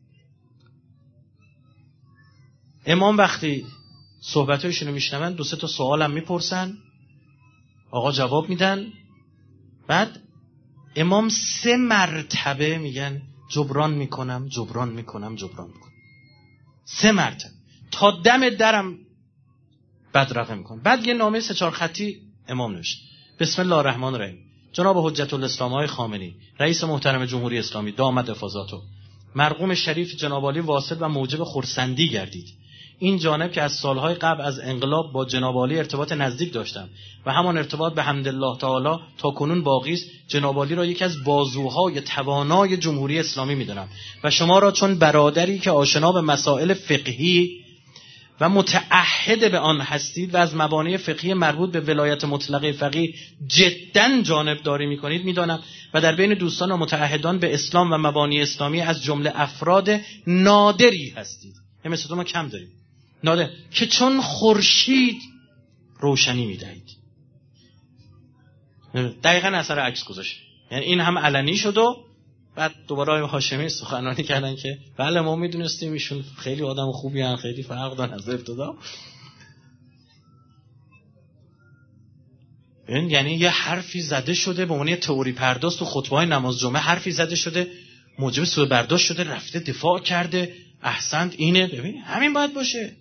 امام وقتی صحبتاشونو میشنون دو سه تا سوالم میپرسن، آقا جواب میدن، بعد امام سه مرتبه میگن جبران میکنم جبران میکنم جبران میکنم، سه مرتبه تا دم درم بدرقه میکنم. بعد یه نامه سه چهار خطی امام نوشت. بسم الله الرحمن الرحیم. جناب حجت الاسلام های خامنه‌ای رئیس محترم جمهوری اسلامی دامت حفاظتو، مرقوم شریف جناب عالی واصل و موجب خرسندی گردید. این جانب که از سالهای قبل از انقلاب با جناب عالی ارتباط نزدیک داشتم و همان ارتباط به حمدالله تعالی تا کنون باقی است، جناب عالی را یکی از بازوهای توانای جمهوری اسلامی میدانم و شما را چون برادری که آشنا به مسائل فقهی و متعهد به آن هستید و از مبانی فقهی مربوط به ولایت مطلقه فقیه جداً جانبداری می‌کنید می‌دانم و در بین دوستان و متعهدان به اسلام و مبانی اسلامی از جمله افراد نادری هستید. مثل تو ما کم داریم. نادر که چون خورشید روشنی می‌دهید. دقیقاً اثر عکس گذاشت. یعنی این هم علنی شد و بعد دوباره آقای هاشمی سخنرانی کردن که بله ما میدونستیم ایشون خیلی آدم خوبی ان، خیلی فرق دارن از ابتدا. این یعنی یه حرفی زده شده به عنوان تئوری پرداز تو خطبه‌های نماز جمعه، حرفی زده شده موجب سوء برداشت شده، رفته دفاع کرده، احسنت اینه. ببین همین باید باشه.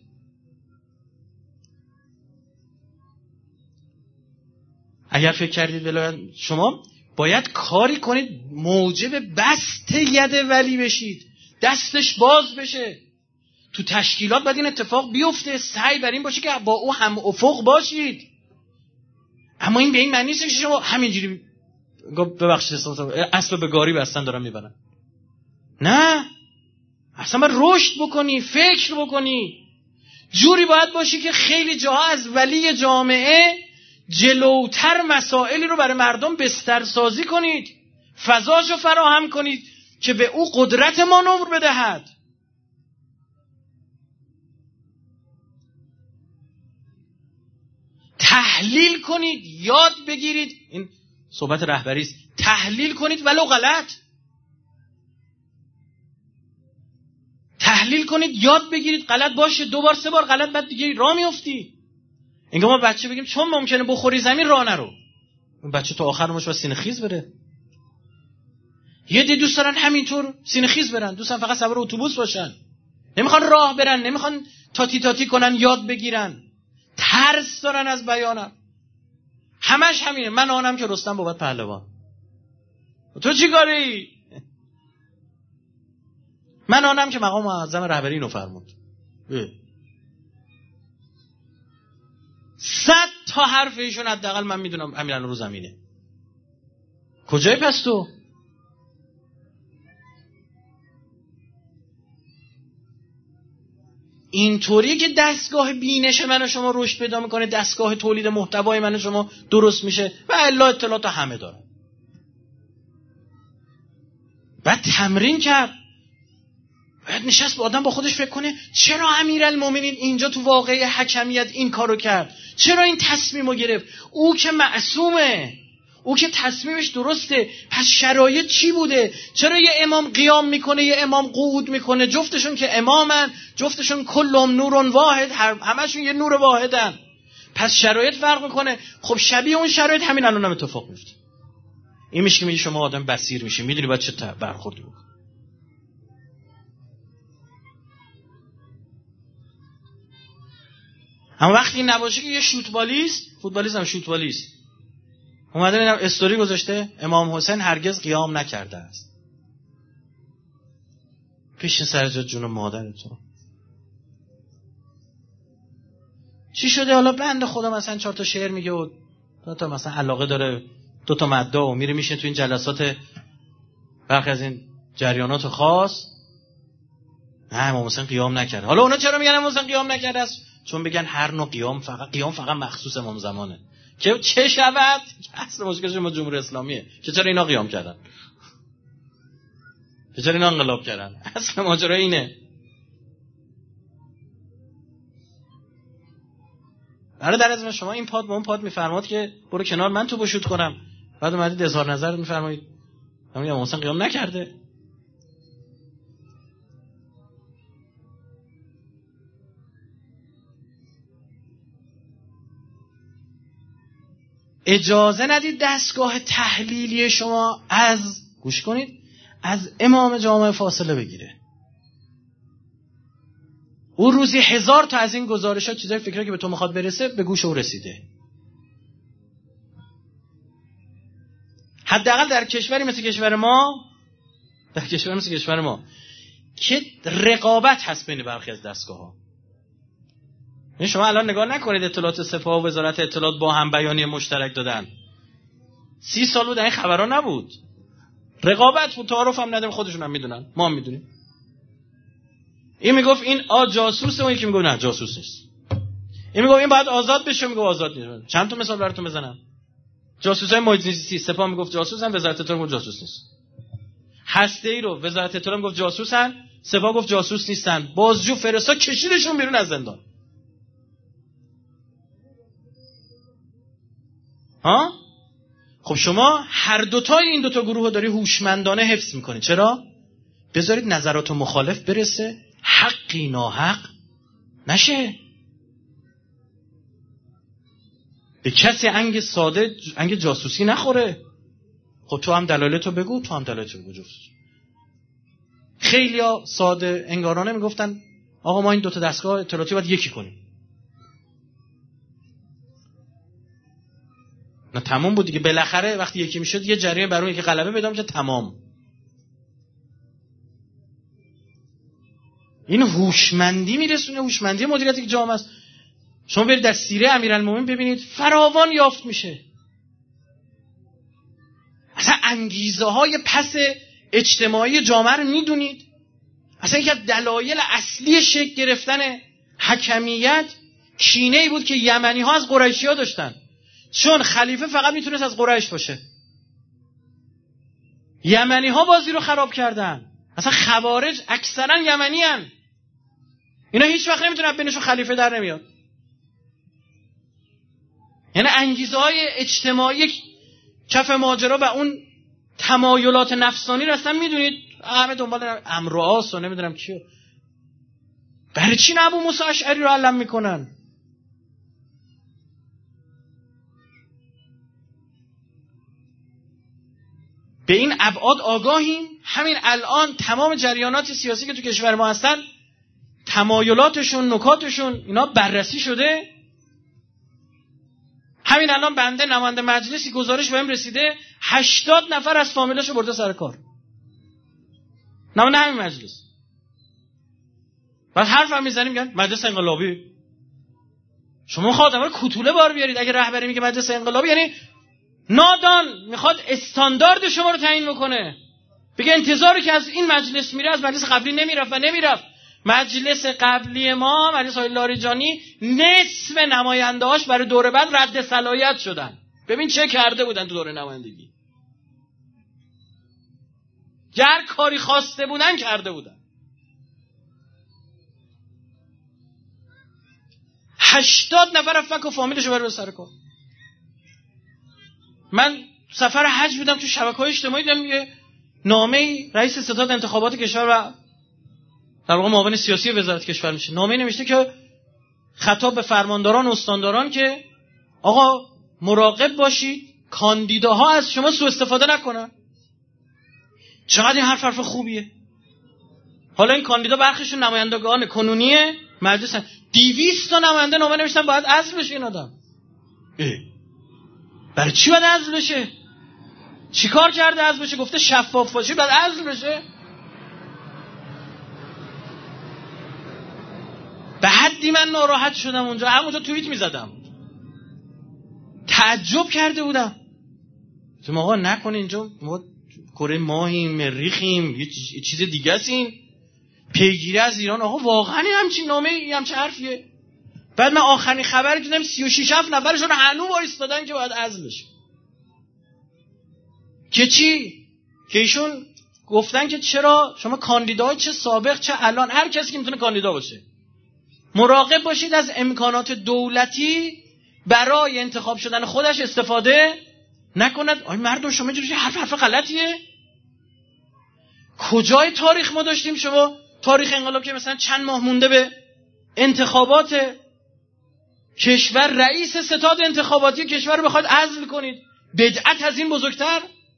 اگر فکر کردید ولایت شما باید کاری کنید موجب بسط ید ولی بشید، دستش باز بشه. تو تشکیلات باید این اتفاق بیفته، سعی بر این باشه که با او هم افق باشید. اما این به این معنی نیست که شما همینجوری ببخشید اصلا به گاری بستن دارم میبرن. نه، اصلا باید رشد بکنی، فکر بکنی. جوری باید باشی که خیلی جاها از ولی جامعه جلوتر مسائلی رو برای مردم بسترسازی کنید، فضاشو فراهم کنید که به او قدرت مانور بدهد. تحلیل کنید، یاد بگیرید. این صحبت رهبری است. تحلیل کنید ولو غلط. تحلیل کنید، یاد بگیرید. غلط باشه دو بار سه بار غلط، بعد دیگه راه میافتی. اینگه ما بچه بگیم چون ممکنه بخوری زمین راه نرو، اون بچه تا آخر عمرش با سینه خیز بره. یه دی دوست دارن همینطور سینه خیز برن، دوستان فقط سوار اتوبوس باشن، نمیخوان راه برن، نمیخوان تاتی تاتی کنن، یاد بگیرن، ترس دارن از بیانم. همش همینه. من آنم که رستم بابت پهلوان. تو چی کاری؟ من آنم که مقام معظم رهبری اینو فرمود. صد تا حرف ایشون حداقل من میدونم همین رو زمینه. کجای پس تو؟ اینطوریه که دستگاه بینش من و شما رشد پیدا میکنه، دستگاه تولید محتوای من و شما درست میشه و الا اطلاعات همه داره. بعد تمرین کرد، باید نشست با آدم با خودش فکر کنه چرا امیرالمومنین اینجا تو واقعه حکمیت این کارو کرد، چرا این تصمیمو گرفت. او که معصومه، او که تصمیمش درسته، پس شرایط چی بوده؟ چرا یه امام قیام میکنه یه امام قعود میکنه؟ جفتشون که امامن، جفتشون کلهم نورون واحد، همشون یه نور واحدن، پس شرایط فرق میکنه. خب شبیه اون شرایط همین الان هم اتفاق میفته. این میشه که میگه شما آدم بصیر میشی، میدونی باید چه برخوردی بکنی. اما وقتی این نباشه که یه شوتبالیست، فوتبالیست هم شوتبالیست اومده اینم استوری گذاشته امام حسین هرگز قیام نکرده است. پیش سرجات جون مادرتون چی شده؟ حالا بنده خدا مثلا چهار تا شعر میگه و دو تا مثلا علاقه داره، دو تا مدعا و میره میشه تو این جلسات برخی از این جریانات خاص. نه امام حسین قیام نکرده. حالا اونا چرا میگن امام حسین قیام نکرده است؟ چون بگن هر نوع قیام فقط قیام فقط مخصوص امام زمانه. که چه شود؟ اصل مشکلش ما جمهوری اسلامیه که چرا اینا قیام کردن، که چرا اینا انقلاب کردن. اصل ماجرا اینه. آره در از شما این پاد با اون پاد میفرماد که برو کنار من تو بشوت کنم، بعد اومدید اظهار نظر میفرمایید همین امام حسین قیام نکرده. اجازه ندید دستگاه تحلیلی شما از گوش کنید از امام جامعه فاصله بگیره. او روزی هزار تا از این گزارشات چیزای فکری که به تو میخواد برسه به گوش او رسیده. حداقل در کشوری مثل کشور ما، در کشوری مثل کشور ما که رقابت هست بین برخی از دستگاه‌ها. این شما الان نگاه نکنید اطلاعات سپاه و وزارت اطلاعات با هم بیانیه مشترک دادن. سی سال بود این خبرها نبود. رقابت بود، تعارف هم نداریم، خودشون هم میدونن، ما هم میدونیم. این میگفت این آ جاسوسه، اون یکی میگفت نه جاسوس نیست. این میگفت این باید آزاد بشه، میگفت آزاد نیست. چند تا مثال براتون بزنم. جاسوسای محیط‌زیستی سپاه میگفت جاسوسن، وزارت اطلاعات میگفت جاسوس نیست. هسته‌ای رو وزارت اطلاعات میگفت جاسوسن، سپاه گفت جاسوس نیستن. بازجو فرستا کشیدشون بیرون از زندان. ها؟ خب شما هر دوتای این دوتا گروه رو داری هوشمندانه حفظ میکنید. چرا؟ بذارید نظرات مخالف برسه، حقی ناحق نشه، به کسی انگ ساده انگ جاسوسی نخوره. خب تو هم دلایلتو بگو، تو هم دلایلتو بگو. جفت خیلیا ساده انگارانه میگفتن آقا ما این دوتا دستگاه اطلاعاتی باید یکی کنیم. نه تمام بود دیگه. بالاخره وقتی یکی میشد یه جریان بر اون یکی غلبه پیدا میشه. تمام. این هوشمندی میرسونه، هوشمندی مدیریت یک جامعه است. شما برید در سیره امیرالمومنین ببینید فراوان یافت میشه. اصلا انگیزه های پس اجتماعی جامعه رو میدونید. اصلا یکی از دلایل اصلی شکل گرفتن حکمیت کینه ای بود که یمنی ها از قریشی ها داشتن، چون خلیفه فقط میتونست از قریش باشه. یمنی ها بازی رو خراب کردن. اصلا خوارج اکثرا یمنی هن. اینا هیچ وقت نمیتونن بینشون خلیفه در نمیاد. یعنی انگیزه های اجتماعی کف ماجرا و اون تمایلات نفسانی رو اصلا میدونید. همه دنبال امر و آس و نمیدونم کیو. برای چی ابو موسی اشعری رو علم میکنن؟ به این ابعاد آگاهیم. همین الان تمام جریانات سیاسی که تو کشور ما هستن تمایلاتشون، نکاتشون اینا بررسی شده. همین الان بنده نماینده مجلسی گزارش بهم رسیده هشتاد نفر از فامیلاشو برده سر کار. نماینده همین مجلس. بعد حرف هم میزنیم میگن مجلس انقلابی. شما خودم رو کوتوله بار بیارید. اگه رهبری میگه مجلس انقلابی یعنی نادان میخواد استاندارد شما رو تعیین بکنه. بگه انتظاری که از این مجلس میره از مجلس قبلی نمیرفت و نمیرفت. مجلس قبلی ما، مجلس آقای لاریجانی، نصف نماینده‌هاش برای دوره بعد رد صلاحیت شدن. ببین چه کرده بودن تو دوره نمایندگی. هر کاری خواسته بودن کرده بودن. هشتاد نفر فک و فامیلشو برای سر کار. من سفر حج بودم، تو شبکه‌های اجتماعی دیدم یه نامه رئیس ستاد انتخابات کشور و در واقع معاون سیاسی وزارت کشور میشه، نامه نوشته که خطاب به فرمانداران و استانداران که آقا مراقب باشید کاندیداها از شما سوء استفاده نکنن. چقدر این حرف حرف خوبیه. حالا این کاندیدا برخیشون نمایندگان کنونی مجلس هستن. دویست تا نماینده نامه نوشتن باید عزل بشه این آدم. اه. برای چی باید عزل بشه؟ چی کار کرده عزل بشه؟ گفته شفاف باشی باید عزل بشه؟ به حدی من ناراحت شدم اونجا، همونجا توییت میزدم، تعجب کرده بودم. تو آقا نکنه اینجا ما کره ماهیم، مریخیم، یه چیز دیگه هستیم، پیگیری از ایران. آقا واقعا همچین نامه همچین حرفیه؟ بعد من آخرین خبری دیدم سی و شش هفت نفرشون هنوز وایستادن که باید عزل بشه. که چی؟ که ایشون گفتن که چرا شما کاندیداهای چه سابق چه الان، هر کسی که میتونه کاندیدا باشه، مراقب باشید از امکانات دولتی برای انتخاب شدن خودش استفاده نکند. آی مردم شما اینجوری حرف حرف غلطیه. کجای تاریخ ما داشتیم شما تاریخ انقلاب که مثلا چند ماه مونده به انتخابات کشور رئیس ستاد انتخاباتی کشور رو بخواید عزل کنید؟ بدعت از این بزرگتر؟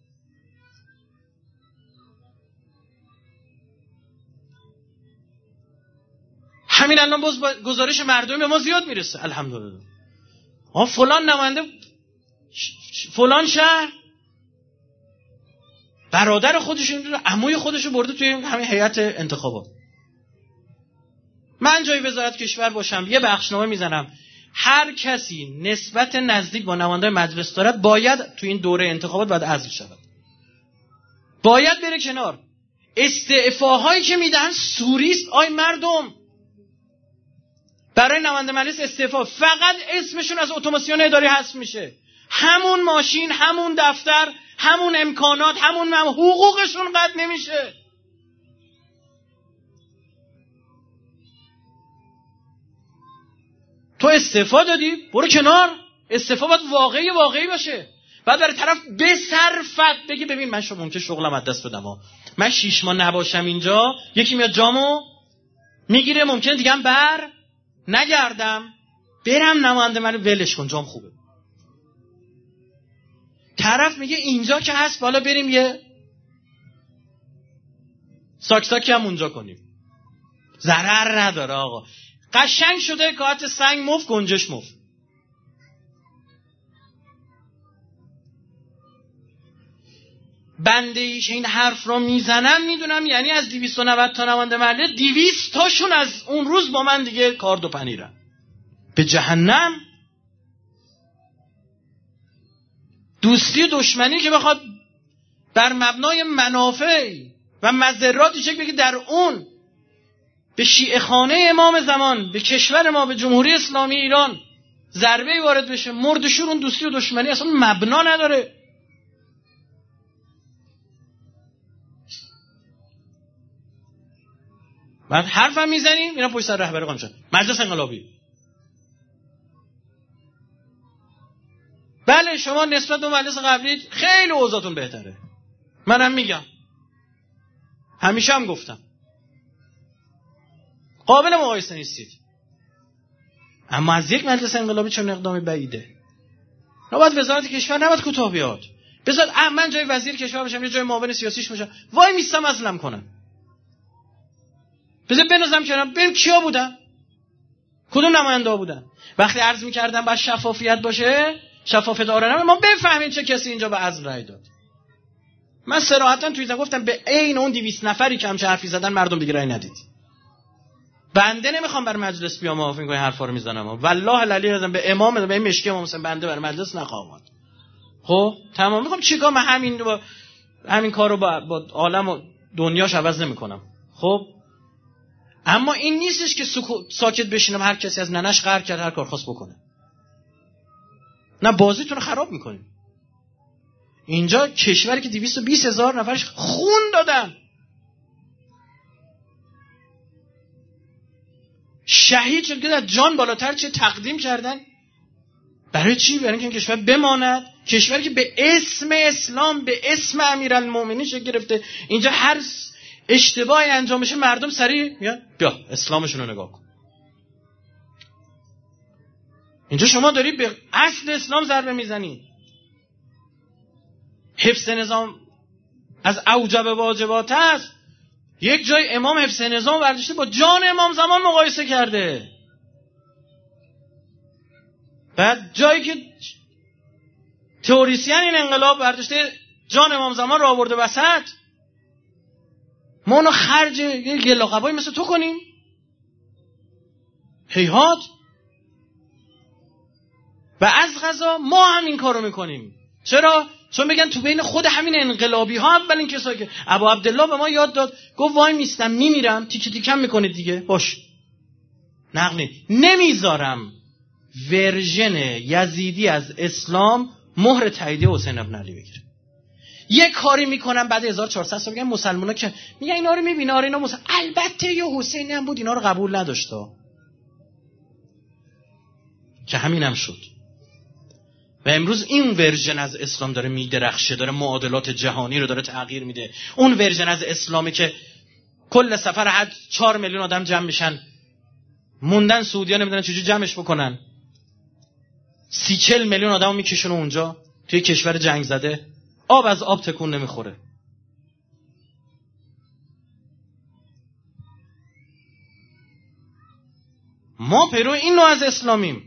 همین الان باز گزارش مردمی به ما زیاد میرسه الحمدلله. آ فلان نماینده فلان شهر برادر خودشون رو، عموی خودشو برده توی همین هیئت انتخابات. من جای وزارت کشور باشم یه بخشنامه میزنم هر کسی نسبت نزدیک با نماینده مجلس دارد باید توی این دوره انتخابات باید عزل شود، باید بره کنار. استعفاهایی که میدن سوریست. آی مردم برای نماینده مجلس استعفا فقط اسمشون از اتوماسیون اداری حذف میشه، همون ماشین، همون دفتر، همون امکانات، همون مم... حقوقشون قطع نمیشه. تو استعفا دادی برو کنار. استعفا باید واقعی واقعی باشه. بعد برای طرف بصرفت بگی ببین من شما ممکنه شغلم از دست بدم ها، من شیش ماه نباشم اینجا، یکی میاد جامو میگیره، ممکنه دیگه هم بر نگردم، برم نماینده منو ولش کن، جام خوبه. طرف میگه اینجا که هست بالا بریم یه ساک ساکی هم اونجا کنیم، ضرر نداره آقا. قشنگ شده کارت سنگ مفت، گنجش مفت. بنده ایش این حرف رو میزنم میدونم یعنی از دویست و نود تا نماینده محلی دویست تاشون از اون روز با من دیگه کارد و پنیرن به جهنم. دوستی و دشمنی که بخواد بر مبنای منافع و مضراتی شکل بگه در اون به شیعه خانه امام زمان، به کشور ما، به جمهوری اسلامی ایران ضربه وارد بشه، مردشور، اون دوستی و دشمنی اصلا مبنا نداره. بعد حرفم میزنیم اینا پشت سر رهبری قائم شدن. مجلس انقلابی، بله شما نسبت به مجلس قبلی خیلی اوضاعتون بهتره، منم میگم، همیشه هم گفتم قابل مقایسه نیستید، اما از یک مجلس انقلابی چون اقدامی بعیده. نباید وزارت کشور نباید کوتاه بیاد، بذار من جای وزیر کشور باشم یا جای معاون سیاسیش باشم وای میستم ازلم کنم، بذار بنازم کنم ببین کیا بودن، کدوم نماینده ها بودن. وقتی عرض میکردم باید شفافیت باشه، شفافیت آرانه ما بفهمیم چه کسی اینجا به عزل رای داد. من صراحتا توی گفتم به عین اون دویست نفری که همچه حرفی زدن مردم دیگه رای ندید. بنده نمیخوام بر مجلس بیام و این حرفا رو میزنم، والله العلی رضا به امام به این مشکی امام حسین بنده بر مجلس نخواهم اومد. خب تمام میخوام چیکار، من همین با همین کارو با, با عالم و دنیاش عوض نمیکنم. خب اما این نیستش که سکو... ساکت بشینم هر کسی از ننش قهر کرد هر کار خواست بکنه. نه، بازیتون رو خراب میکنیم. اینجا کشوری که دویست و بیست هزار نفرش خون دادن، شهید شد که از جان بالاتر چه تقدیم کردن. برای چی؟ برای اینکه این کشور بماند، کشوری که به اسم اسلام، به اسم امیرالمومنین شکل گرفته. اینجا هر اشتباهی انجام بشه مردم سریع میگن بیا اسلامشون رو نگاه کن. اینجا شما داری به اصل اسلام ضربه میزنی. حفظ نظام از اوجب واجبات است. یک جای امام حفظ نظام برداشته با جان امام زمان مقایسه کرده. بعد جایی که تئوریسین این انقلاب برداشته جان امام زمان رو آورده وسط، ما اونو خرج یه گلاقبایی مثل تو کنیم؟ هیهات. و از قضا ما هم این کارو میکنیم. چرا؟ چون بگن تو بین خود همین انقلابی ها اولین کسایی که ابو عبدالله به ما یاد داد، گفت وای میستم میمیرم تیکه تیکم میکنید دیگه، باش نقلی نمیذارم ورژن یزیدی از اسلام مهر تایید حسین ابن علی بگیره. یه کاری میکنم بعد هزار و چهارصد سال میگن مسلمونا که میگن اینا رو میبینه آره اینا مسلمان، البته یه حسینی هم بود اینا رو قبول نداشته که همین هم شد. و امروز این ورژن از اسلام داره میدرخشه، داره معادلات جهانی رو داره تغییر میده. اون ورژن از اسلامی که کل سفر حج چهار میلیون آدم جمع میشن، موندن سعودی‌ها نمیدونن چجوری جمعش بکنن، سی چل میلیون آدمو میکشونه اونجا توی کشور جنگ زده، آب از آب تکون نمیخوره. ما پیرو این نوع از اسلامیم.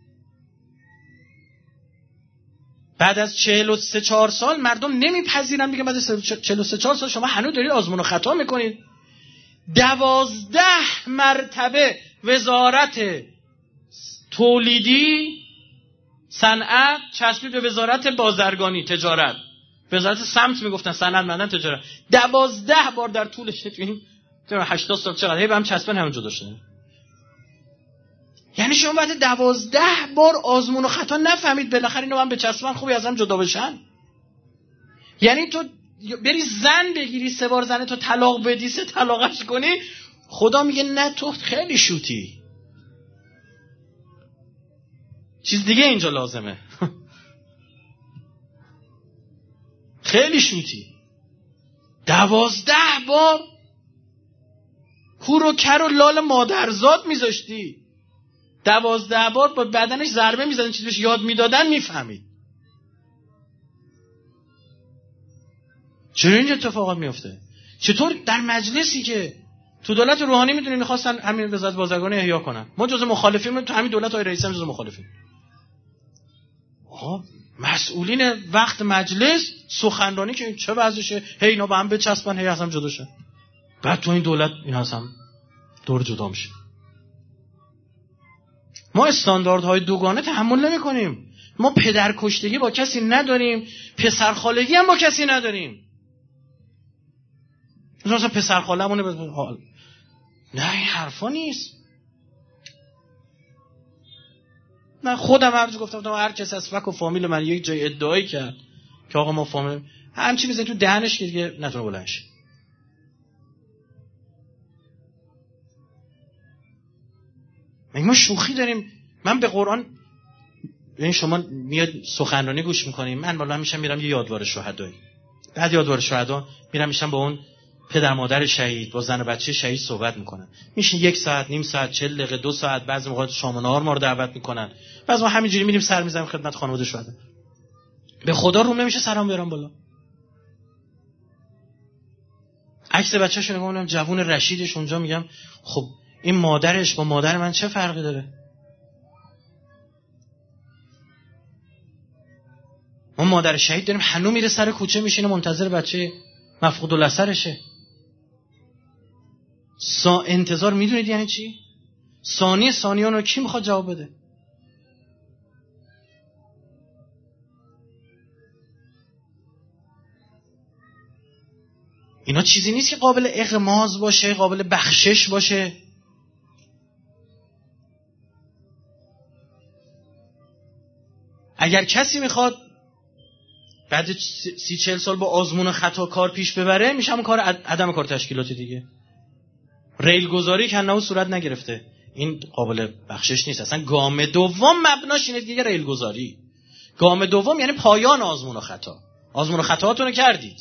بعد از چهل و سه چهار سال مردم نمیپذیرن، میگن بعد از چهل و سه چهار سال شما هنوز دارید آزمون و خطا میکنید. دوازده مرتبه وزارت تولیدی صنعت چسبید به وزارت بازرگانی تجارت، وزارت سمت میگفتن صنعت معدن تجارت، دوازده بار در طول این هشتاد سال چقدر هی به هم چسبن همونجا داشتن. یعنی شما بعد دوازده بار آزمون و خطا نفهمید بالاخره اینا هم به چسبن خوبی از هم جدا بشن. یعنی تو بری زن بگیری سه بار زنه تو طلاق بدی سه طلاقش کنی، خدا میگه نه تو خیلی شوتی. چیز دیگه اینجا لازمه. خیلی شوتی. دوازده بار کور و کر و لال مادرزاد میذاشتی، دوازده بار با بدنش ضربه میزدن، چیزش یاد میدادن، میفهمید. چرا این اتفاقات میفته؟ چطور در مجلسی که تو دولت روحانی میدونی میخواستن همین وزارت بازرگانی احیا کنن، ما جزء مخالفیم، تو همین دولت های رئیس هم جزء مخالفیم. آها، مسئولین وقت مجلس سخنرانی که چه وضعشه، هی اینا با هم بچسبن، هی از هم جدا شن، بعد تو این دولت این از هم دور جدا میشه. ما استانداردهای دوگانه تحمل نمی کنیم. ما پدرکشتگی با کسی نداریم، پسرخالگی هم با کسی نداریم. مثلا پسرخاله‌مونه به حال، نه این حرفا نیست. من خودم هرچی گفتم، هر کس از فک و فامیل من یک جای ادعایی کرد که آقا ما فامیل همچی بزنید تو دهنش که دیگه نتونه بلند شه. ما شوخی داریم. من به قرآن، این شما میاد سخنرانی گوش میکنیم، من بالا میشم میرم یه یادوار شهدایی، بعد یادوار شهدا میرم میشم با اون پدر مادر شهید، با زن و بچه شهید صحبت میکنن، میشه یک ساعت، نیم ساعت، چهل دقیقه، دو ساعت، بعضی موقع شام و نهار ما رو دعوت میکنن، بعضی ما همینجوری میریم سر میزنیم خدمت خانواده شهدا. به خدا روم نمیشه سلام بیارم بالا. عکس بچه‌شو نگاه میکنم، جوون رشیدش اونجا، میگم خب این مادرش با مادر من چه فرقی داره؟ ما مادر شهید داریم هنوز میره سر کوچه میشینه منتظر بچه مفقود الاثرشه. سا انتظار میدونید یعنی چی؟ ثانیه ثانیه رو کی میخواد جواب بده؟ اینا چیزی نیست که قابل اغماض باشه، قابل بخشش باشه. اگر کسی میخواد بعد سی چهل سال با آزمون و خطا کار پیش ببره، میشه همون کار عدم کار تشکیلاتی دیگه. ریل گذاری که هنوز صورت نگرفته، این قابل بخشش نیست. اصلا گام دوم مبناش اینه دیگه، ریل گذاری. گام دوم یعنی پایان آزمون و خطا. آزمون و خطااتون رو کردید.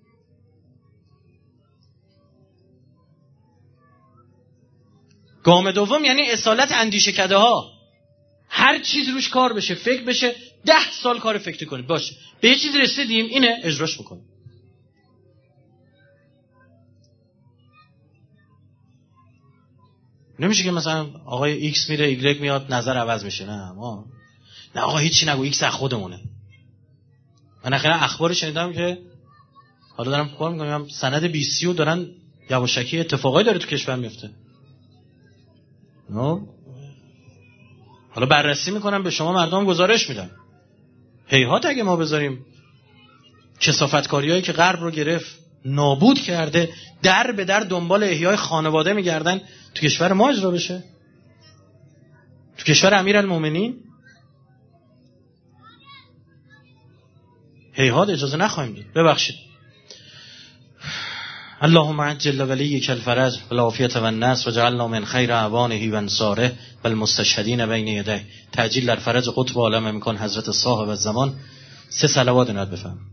گام دوم یعنی اصالت اندیشه کده ها. هر چیز روش کار بشه، فکر بشه، ده سال کار فکر کنید باشه، به یه چیز رسیدیم، اینه اجراش بکنیم. نمیشه که مثلا آقای ایکس میره ایگرگ میاد نظر عوض میشه. نه ما نه آقا هیچی نگو، ایکس از خودمونه. من اخیرا اخبار شنیدم که حالا دارم کار میکنم، سند بی سی او دارن یواشکی اتفاقایی داره تو کشور میفته. نه حالا بررسی میکنم، به شما مردم گزارش میدم. هیهات اگه ما بذاریم کثافتکاریایی که غرب رو گرفت نابود کرده، در به در دنبال احیای خانواده میگردن، تو کشور ما اجرا بشه؟ تو کشور امیرالمومنین؟ هیهات اجازه نخواهیم داد. ببخشید. اللهم عجل ولیک الفرج والعافیة والنصر وجعلنا من خیر اعوانه و انصاره والمستشهدین بین یدیه. تعجیل در فرج قطب عالم میکن حضرت صاحب الزمان. سه صلوات نات بفهم.